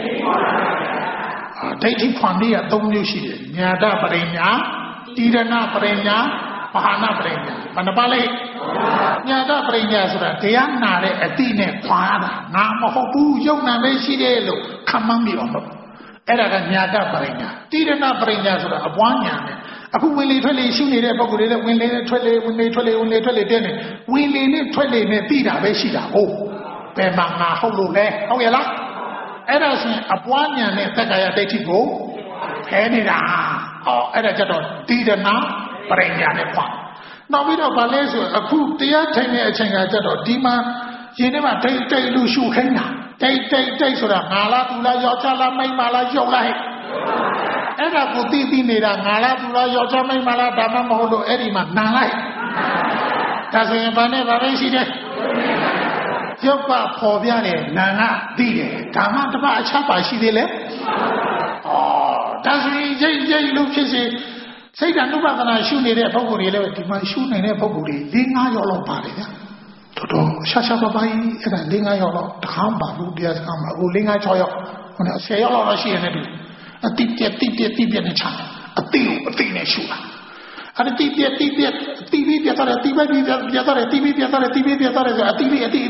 ဒိဋ္ဌိခွန်လေးက၃မျိုးရှိတယ်ညာတပရိညာတိရဏပရိညာဘာဟာနပရိညာဘယ်နှပါလဲညာတပရိညာဆိုတာတရားနာတဲ့အတိနဲ့ခွာတာငါမဟုတ်ဘူးယုံနာပဲရှိတယ်လို့ခံမှန်းပြီးအောင်လို့အဲ့ဒါကညာတပရိညာတိရဏပရိညာဆိုတာအပွားညာနဲ့အခုဝင်လေထွက်လေရှုနေတဲ့ပုဂ္ဂိုလ်တွေလည်းဝင်လေနဲ့ထွက်လေဝင်လေထွက်လေဝင်လေထွက်လေတဲ့နေဝင်လေနဲ့ထွက်လေနဲ့သိတာပဲရှိတာဟုတ်ဘယ်မှာငါဟုတ်လို့လဲဟုတ်ရဲ့လားအဲ့ဒါဆိုရင်အပွားညာနဲ့သက်ကာယဒိဋ္ဌိကိုဖဲနေတာဟောအဲ့ဒါကြတော့တိရဏပရိညာနဲ့ခွာနောက်ပြီးတော့ဗာလဲဆိုအခုတရားထိုင်တဲ့အချိန်ကကြတော့ဒီမှာရင်ထဲမှာတိတ်လို့ရှုခိုင်းတာတိတ်ဆိုတာငါလားသူလားယောက်ျားလားမိန်းမလားယုံလားဟဲ့အဲ့ဒါကိုသိနေတာငါလားသူလားယောက်ျားမိန်းမလားဒါမှမဟုတ်လို့အဲ့ဒီမှာနာလိုက်ဒါဆိုရင်ဘာနဲ့ဗာလဲရှိတယ်ရုပ်ကပေါ်ပြတယ်နာကသိတယ်ဒါမှတပတ်အခြားပါရှိသေးလေဒါဆိုရင်ရိတ်လို့ဖြစ်စေစိတ်ဓာတ်နုပဒနာရှုနေတဲ့ပုဂ္ဂိုလ်တွေလည်းဒီမှာရှုနေတဲ့ပုဂ္ဂိုလ်တွေ၄-၅ ယောက်လောက်ပါတယ်ဗျာတော်ရှာပါပါကြီးအဲ့ဒါ၄-၅ ယောက်လောက်တခါမှပါဘူးတရားစကားမှာအခု၄-၅-6 ယောက်ဟို10 ယောက်လောက်ရှိရင်လည်းအတိပြက်နဲ့ချအတိကိုအတိနဲ့ရှုတာအဲ့ဒီတိပြက်ပြတ်တယ်တိပဲပြတ်တယ်တိပဲပြတ်တယ်တိပဲပြတ်တယ်ဆိုအတိပဲအတိ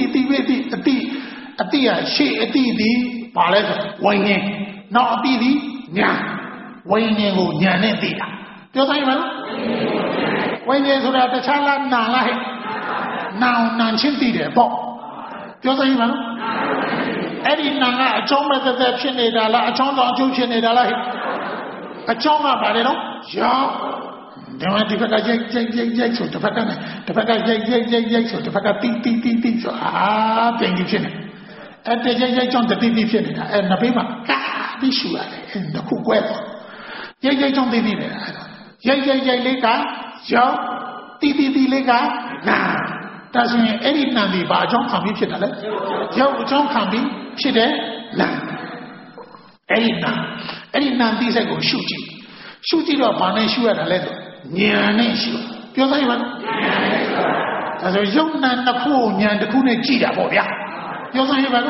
ရရှေ့အတိဒီပါလဲဆိုဝိညာဉ်နောက်အတိဒီညာဝိညာဉ်ကိုညာနဲ့သိတာပြောတိုင်းမလား Wenye so that the chala na now Nanchin did it. Just even Eddie Nanga, a John with the Chinedala, a John on Chinedala, a John about it. They want to pick a jake, so to pick a jake, so to pick a ting, so thank you, Chin. And the jake on the ting, and the paper, be sure, and the cook weather. Jake on the dinner. Jake Leka, Joe, Titi Leka, nah. That's when Eddie Nandi by John can be Chidale. Joe John can be Chide, nah. Eddie Nandi said, go shoot you. Shoot it up on a shoe at a letter. Near nation. You're even as a young man, the cool, near the Kune Chida, Bobia. You're even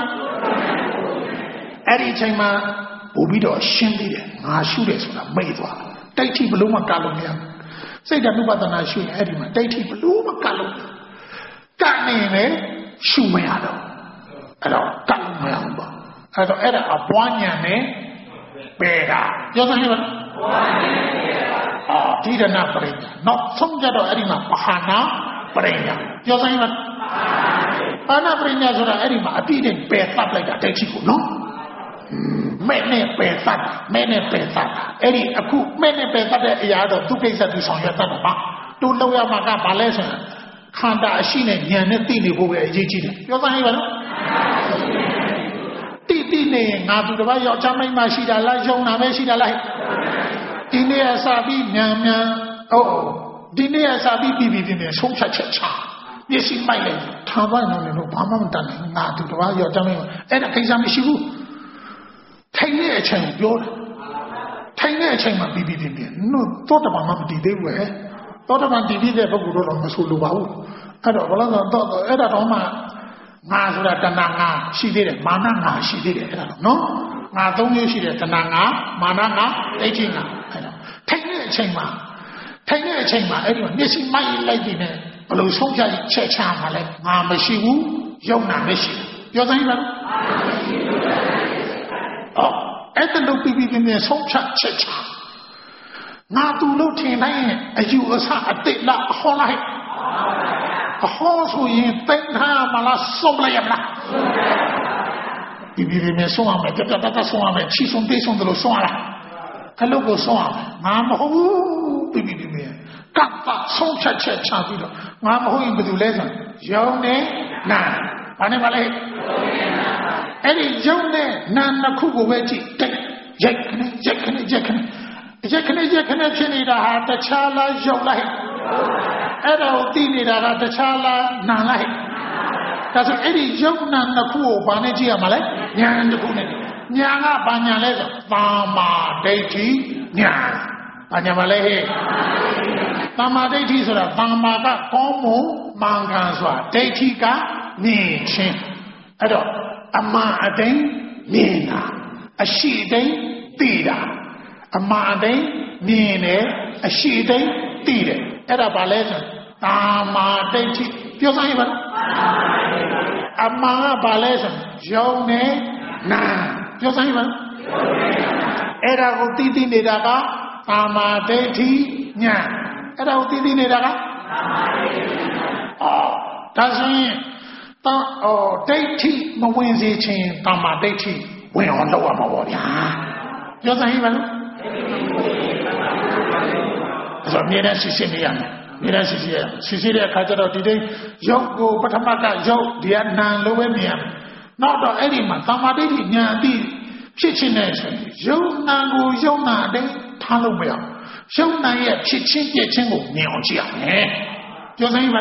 Eddie Chama, Bobido, Shindy, I shoot it with a maidwa. Daity Bluma Calumia. Say that nobody I shoot Eddie, Daity Bluma Calumia. That name, Shumeado. I don't Calumia. I don't add a Boanya, Beda. You're even Did not bring not some Jado Edima, Pahana, Brenya. You're saying that Anna Brenya Edima, I didn't pay up like a Techico, no? Many pay that, Eddie, a cook, many pay that Yado, 2 days at the Sonata, 2 lower Maga Balesa, Kanda, Shine, Yanetini, who were Gigi. You're saying Titi, now to the way your Jamaica, Mashida, Lajona, Meshida, like. Dinia Sabi, Nyam, oh, Dinia Sabi, Bibi, so such a charm. Yes, in my name, Tavan, no, Pamadan, not to the way your Jamaica, and a Kazamishu. Tiny a chain, your tiny a chain of Bibi, no, thought about Mamma, they were, thought about the video of Guru Masulu. I don't know, Edama, Mazura Tananga, she did it, Mananga, she did it, no? I don't use it, Tananga, Mananga, 18. Take a chamber, everyone. This is my lady. Blue Soja, Checham, Mamashiwu, Yona Mishi. You're saying oh, at the look in the Socha Checham. Now to look in as you was a bit like a whole life. A horse who you think Malas Soblayamla. Bibi me soame, tata soame, she's on this on the soara. A logo soame, Mamma, oh, Bibi me. Capa, so chavido. Mamma, who in the lesson. Jone, na, Panamale. Any Jone, Nana Kugo Veggie, Jackane, Chinida, the Chala, Jola. Edo Dinida, the Chala, Nana. That's any young Nanaku, Banaji Amale, Yan the Pune, Nyana Banyales, Mama Deiti, Nyan, Banyamale, Mama Deiti, Mama Como, Manganswa, Deitika, Nichin, Edo, Ama Ade, Nina, a she day, Tida, Ama Ade, Nine, a she day, Tida, Eda Balesa, Mama Deiti, you're saying. Amanga balesam, Jone, na. You're saying, Era Titi Nidaga, Ama Deti, Nya. Era Titi Nidaga? Oh, doesn't oh, Deti, Mawinzi chain, Tama Deti, when on lower Mawaria. You're saying, so near as you see me. Sicilia Kajaro today, Yoko, Patamaka, Yo, the Adnan Loemiam. Not Edima, Tamadi, Nyadi, Chichination, Yona, Yona, de Talumel, Shona, yet Chichin, Yachingo, Neonjia, eh? You're saying,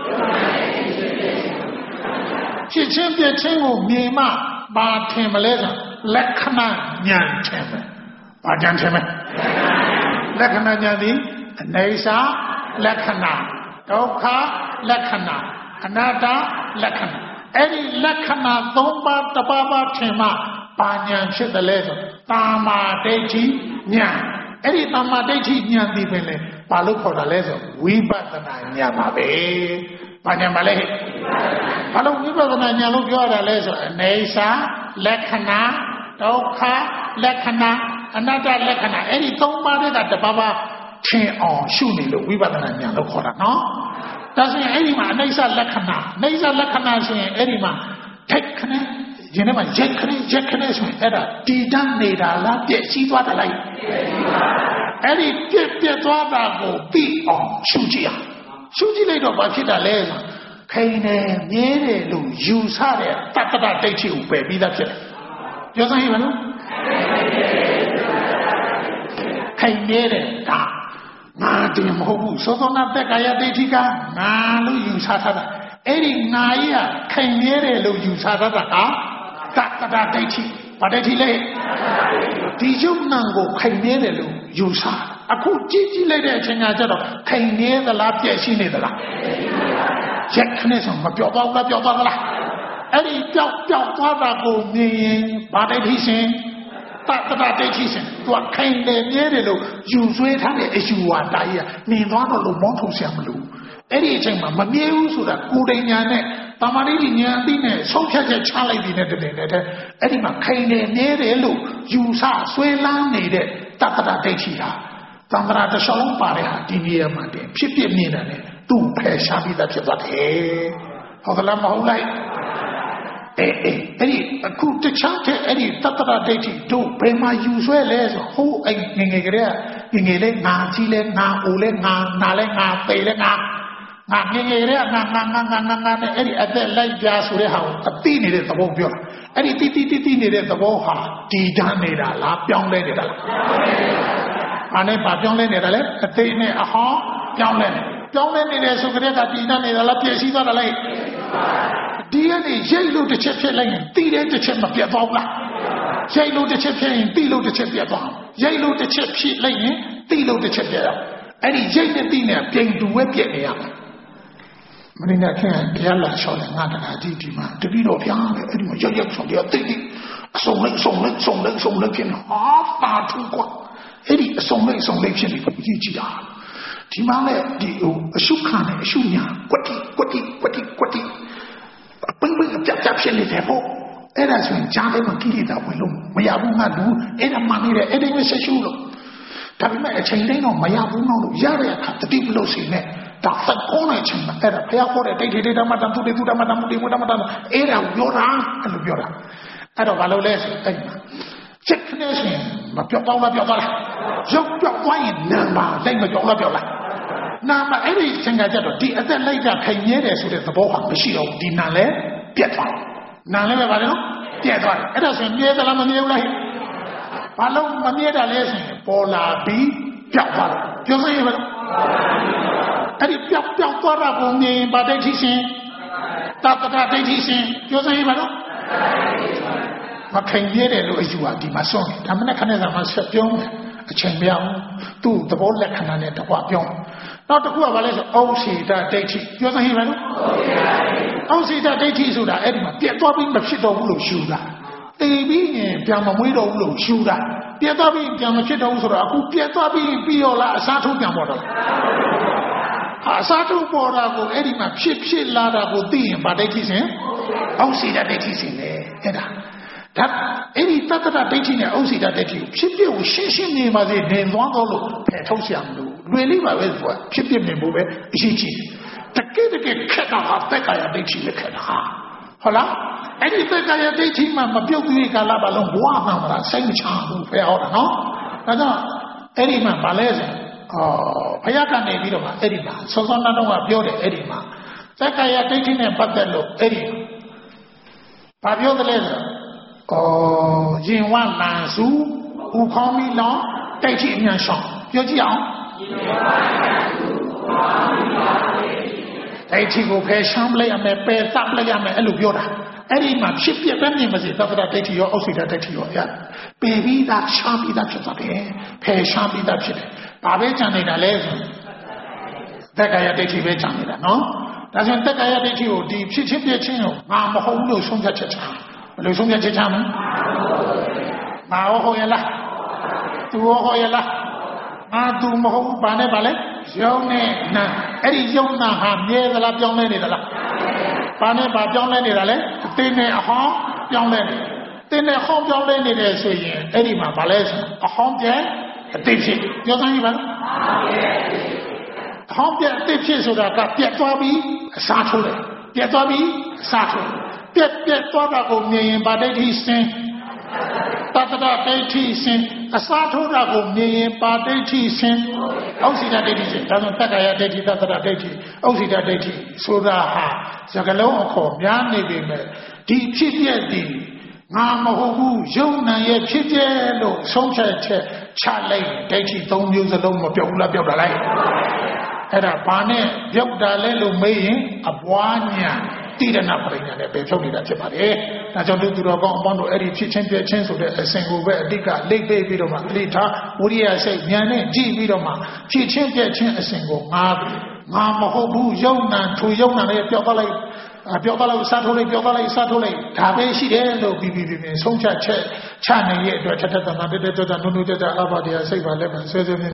Chichin, Yachingo, Nima, Bartemaleza, Lekana, Nyan Cheme, Bajan Cheme, Lekana Nyadi, Nesa. Lakana, Doka, Lakana, Anada, Lakana. Any Lakana, Domba, Tababa, Tema, Banyan, Shidalezo, Tama, Deji, Nyan. Any Tama, Deji, Nyan, Dibele, Paluko, Dalezo, Wibatana, Nyamabe, Banyamale. Palu, Wibatana, Nyalu, Yodalezo, Nesa, Lakana, Doka, Lakana, Anada, Lakana. Any Domba, that the Baba. ထင်အောင်ရှုနေလို့ဝိပဿနာဉာဏ်လို့ခေါ်တာနော်ဒါဆိုရင်အဲ့ဒီမှာအနိစ္စလက္ခဏာဆိုရင်အဲ့ဒီမှာထိုက်ခနဲ့ဒီနေ့မှာရက်ခနဲ့ဆိုရင်အဲ့ဒါတည်တတ်နေတာလားပြည့်စည်သွားတယ်လားအဲ့ဒီပြည့်သွားတာကိုပြီးအောင်ရှုကြည့်လိုက်တော့ဘာဖြစ်တာလဲဆိုခိုင်နေမြဲတယ်လို့ယူဆတဲ့တတ္တဒိဋ္ဌိကိုပယ်ပြီးသားဖြစ်တယ်ပြောစမ်းဟိမလို့ခိုင်နေတယ်ဒါငါတည်းမဟုတ်ဘူးသောသောနာတက္ကရာဒိဋ္ဌိကငါလို့ယူဆထားတာအဲ့ဒီငါကြီးကခိုင်နေတယ်လို့ယူဆထားတာကတတ္တဒိဋ္ဌိဘာဒိဋ္ဌိလဲဒီယုံနာကိုခိုင်နေတယ်လို့ယူဆအခုကြည့်လိုက်တဲ့အချိန်ကကျတော့ခိုင်နေသလားပြည့်ရှိနေသလားရက်ခနဲ့ဆိုမပြောတော့ဘူးပြောတော့လားအဲ့ဒီပြောက်သွားတာကိုမြင်ရင်ဘာဒိဋ္ဌိရှင်တတ္တဒိဋ္ဌိရှင်သူကခိုင်နေမြဲတယ်လို့ယူဆွဲထားတဲ့အယူဝါဒကြီးကမြင်သွားတော့လို့မောင်းထုတ်ဆရာမလို့အဲ့ဒီအချိန်မှာမမြဲဘူးဆိုတာကိုယ်တိုင်ညာနဲ့တမာတိဉာဏ်အသိနဲ့ဆုံးဖြတ်ချက်ချလိုက်ပြီးတဲ့တည်းအဲ့ဒီမှာခိုင်နေမြဲတယ်လို့ယူဆဆွဲလန်းနေတဲ့တတ္တဒိဋ္ဌိဟာသံဃာတရှောင်းပါတဲ့ဟာဒီနေရာမှာတင်ဖြစ်ပြမြင်တယ်နဲ့သူ့ဖယ်ရှားပြီးသားဖြစ်သွားတယ်ဟုတ်ကလားမဟုတ်လားအဲ့ဒီအခုတခြားတဲ့အဲ့ဒီတတ္တဒိဋ္ဌိတို့ဘယ်မှာယူဆွဲလဲဆိုဟိုအဲ့ငယ်ကလေးကငယ်လေးငါကြီးလဲငါအိုလဲငါနာလဲငါပေလဲငါငယ်လေးကငါနဲ့အဲ့ဒီအသက်လိုက်ပြဆိုတဲ့ဟာကိုအတိနေတဲ့သဘောပြောတာအဲ့ဒီတိနေတဲ့သဘောဟာဒီတန်းနေတာလားပြောင်းလဲနေတာလားအားနဲ့ဘာပြောင်းလဲနေတာလဲအသိနဲ့အဟောင်းပြောင်းလဲနေတယ်ဆိုကြတဲ့ကတည်တတ်နေတာလားပြည့်စည်သွားတယ်လားဒီကနေရိတ်လို့တစ်ချက်ဖြစ်လိုက်ရင်တည်တဲ့တစ်ချက်မပြတ်သွားဘူးလားရိတ်လို့တစ်ချက်ဖြစ်ရင်တည်လို့တစ်ချက်ပြတ်သွားရိတ်လို့တစ်ချက်ဖြစ်လိုက်ရင်တည်လို့တစ်ချက်ပြတ်သွားအဲ့ဒီရိတ်နဲ့တည်နဲ့ပြင်တူဝဲပြတ်နေရမှာမင်းနဲ့ခင်ဗျာလာလျှောက်တယ်ငါတခါဒီမှာတပည့်တော်ဖျားတယ်အဲ့ဒီမှာရောက်ဆောင်တယ်တိတ်အစုံလိုက်ဖြစ်နေတာထူကွာအဲ့ဒီအစုံလိုက်ဖြစ်နေပြီကြည့်တာဒီမှာလည်းဒီအရှုခံနဲ့အရှုညာကွတိပင်းပြဖြစ်နေတယ်ပေါ့အဲ့ဒါဆိုရင်ကြားထဲမှာကိလေသာဝင်လို့မရဘူးငါလူအဲ့ဒါမှနေတယ်အဲ့ဒီပဲဆက်ရှုလို့ဒါပေမဲ့အချိန်တိုင်းတော့မရဘူးတော့လို့ရတဲ့အခါတတိမလို့စီနဲ့ဒါသတ်ကောင်းတဲ့အချိန်မှာအဲ့ဒါဘုရားခေါ်တဲ့ဒိဋ္ဌိဓမ္မတံသူဓမ္မတံမုဒိဝဓမ္မတံအဲ့ဒါပြောတာအဲ့လိုပြောတာအဲ့တော့ဘာလို့လဲဆိုအဲ့ဒီမှာချက်နဲ့ဆိုရင်မပြောတော့လားပြောတော့လားရုပ်ပြောသွားရင်နာမလိုက်မပြောလားပြောလားနာမအဲ့ဒီသင်္ခါကြတော့ဒီအသက်လိုက်တာခိုင်မြဲတယ်ဆိုတဲ့သဘောဟာမရှိတော့ဘူးဒီနာလဲပြတ်သွားနာလဲပဲဗါတယ်နော်ပြတ်သွားတယ်အဲ့ဒါဆိုရင်မြဲသလားမမြဲဘူးလားဘာလို့မမြဲတာလဲဆိုရင်ပေါ်လာပြီးပြောက်သွားတယ်ပြောစမ်းရပါလားအဲ့ဒီပြောက်သွားတာကိုမြင်ပါဒိဋ္ဌိရှင်တတ္တဒိဋ္ဌိရှင်ပြောစမ်းရပါလားမခိုင်မြဲတယ်လို့အယူဟာဒီမှာစွန့်တယ်ဒါမှနဲ့ခဏစာမှာဆက်ပြောမယ်အချိန်ပြောင်းသူ့သဘောလက္ခဏာနဲ့တကွပြောင်းနောက်တစ်ခုကဘာလဲဆိုဩစီတဒိဋ္ဌိပြောစမ်းဟိပါနော်ဩစီတဒိဋ္ဌိဆိုတာအဲ့ဒီမှာပြတ်သွားပြီးမဖြစ်တော့ဘူးလို့ရှုတာတည်ပြီးရင်ပြန်မမွေးတော့ဘူးလို့ရှုတာပြတ်သွားပြီးပြန်မဖြစ်တော့ဘူးဆိုတော့အခုပြတ်သွားပြီးပြီးရောလားအစားထိုးပြန်ပေါ်တော့အစားထိုးပေါ်တာကိုအဲ့ဒီမှာဖြစ်လာတာကိုသိရင်ဗာဒိဋ္ဌိစဉ်ဩစီတဒိဋ္ဌိစဉ်လေအဲ့ဒါအဲ့ဒီတတ္တဒိဋ္ဌိနဲ့ဩစီတဒိဋ္ဌိကိုဖြစ်ကိုရှင်းနေပါစေနေသွားတော့လို့ဖယ်ထုတ်ရမလို့လွယ်လေးပါပဲကွာဖြစ်နေဖို့ပဲအရေးကြီးတကယ်ခက်တာဟာတက္ကရာဒိဋ္ဌိနဲ့ခက်တာဟုတ်လားအဲ့ဒီတက္ကရာဒိဋ္ဌိမှမပြုတ်သေးကာလပါလုံးဘဝမှာမလားစိတ်မချဘူးဖယ်ဟောတာနော်ဒါကြောင့်အဲ့ဒီမှာဗာလဲဆိုဘုရားကနေပြီးတော့မှအဲ့ဒီမှာစောစောနောက်တော့ပြောတယ်အဲ့ဒီမှာတက္ကရာဒိဋ္ဌိနဲ့ပတ်သက်လို့အဲ့ဒီဘာပြောတယ်လဲဆိုရင်ဝလန်စုဥခေါင်းပြီးတော့တိုက်ချိအမြန်ရှောင်းပြောကြည့်အောင်တိုက်ချိကိုဖယ်ရှောင်းလိုက်ရမယ်ပယ်သပ်လိုက်ရမယ်အဲ့လိုပြောတာအဲ့ဒီမှာဖြစ်ပြပဲမြင်မစေသဗ္ဗတဒိဋ္ဌိရောဩစိတဒိဋ္ဌိရောရပယ်ပြီးသားရှောင်းပြီးသားဖြစ်သွားတယ်ဖယ်ရှောင်းပြီးသားဖြစ်တယ်ဘာပဲကြံနေတာလဲဆိုတက္ကရာဒိဋ္ဌိပဲကြံနေတာနော်ဒါဆိုရင်တက္ကရာဒိဋ္ဌိကိုဒီဖြစ်ချင်းပြချင်းကိုငါမဟုတ်ဘူးလို့ဆုံးဖြတ်ချက်ချဘယ်လိုဆုံးဖြတ်ချက်ချမလဲငါဟောရလားသူဟောရလားငါသူမဟုတ်ဘာနဲ့ပါလဲယုံနဲ့နာအဲ့ဒီယုံနာဟာမြဲသလားပြောင်းလဲနေသလားဘာနဲ့ဘာပြောင်းလဲနေတာလဲအသိနဲ့အဟောင်းပြောင်းလဲနေသင်နဲ့ဟောင်းပြောင်းလဲနေတယ်ဆိုရင်အဲ့ဒီမှာဘာလဲဆိုအဟောင်းပြန်အတိတ်ဖြစ်ပြောသားကြီးပါဟောင်းပြအတိတ်ဖြစ်ဆိုတာကပြတ်သွားပြီးအစားထိုးတယ်ပြတ်သွားပြီးအစားထိုးပြတ်သွားတာကိုမြင်ရင်ဗာဒိဋ္ဌိစင်တတ္တဒိဋ္ဌိစင်အစားထိုးတာကိုမြင်ရင်ပါဒိဋ္ဌိစင်ဩစီတဒိဋ္ဌိစင်ဒါဆိုတက္ကရာဒိဋ္ဌိတတ္တဒိဋ္ဌိဩစီတဒိဋ္ဌိဆိုတာဟာစကလုံးအခေါ်များနေပေမဲ့ဒီဖြစ်ပြတဲ့ငါမဟုတ်ဘူးယုံနာရဲ့ဖြစ်ပြလို့ဆုံးဖြတ်ချက်ချလိုက်ဒိဋ္ဌိ၃မျိုးစလုံးမပြောက်ဘူးလားပြောက်တာလားအဲ့ဒါဘာနဲ့ပြောက်တာလဲလို့မေးရင်အပွားညာတိရဏပရိညာနဲ့ပဲဖြုတ်နေတာဖြစ်ပါတယ်။ဒါကြောင့်သူတော်ကောင်းအပေါင်းတို့အဲ့ဒီဖြစ်ချင်းပြချင်းဆိုတဲ့အစဉ်ကိုပဲအတိတ်ကလိမ့်ပေးပြီးတော့မှအလေးထားဝိရိယစိတ်ဉာဏ်နဲ့ကြည့်ပြီးတော့မှဖြစ်ချင်းပြချင်းအစဉ်ကိုငါမဟုတ်ဘူးယုံနာထူယုံနာနဲ့ပြောက်သွားလိုက်စားထိုးလိုက်ပြောက်သွားလိုက်စားထိုးလိုက်ဒါပဲရှိတယ်လို့ပြီးဆုံးဖြတ်ချက်ချနိုင်ရဲ့အတွက်ထထသမတတနုနုတအဘတရားစိတ်ပါလဲမှဆွဲ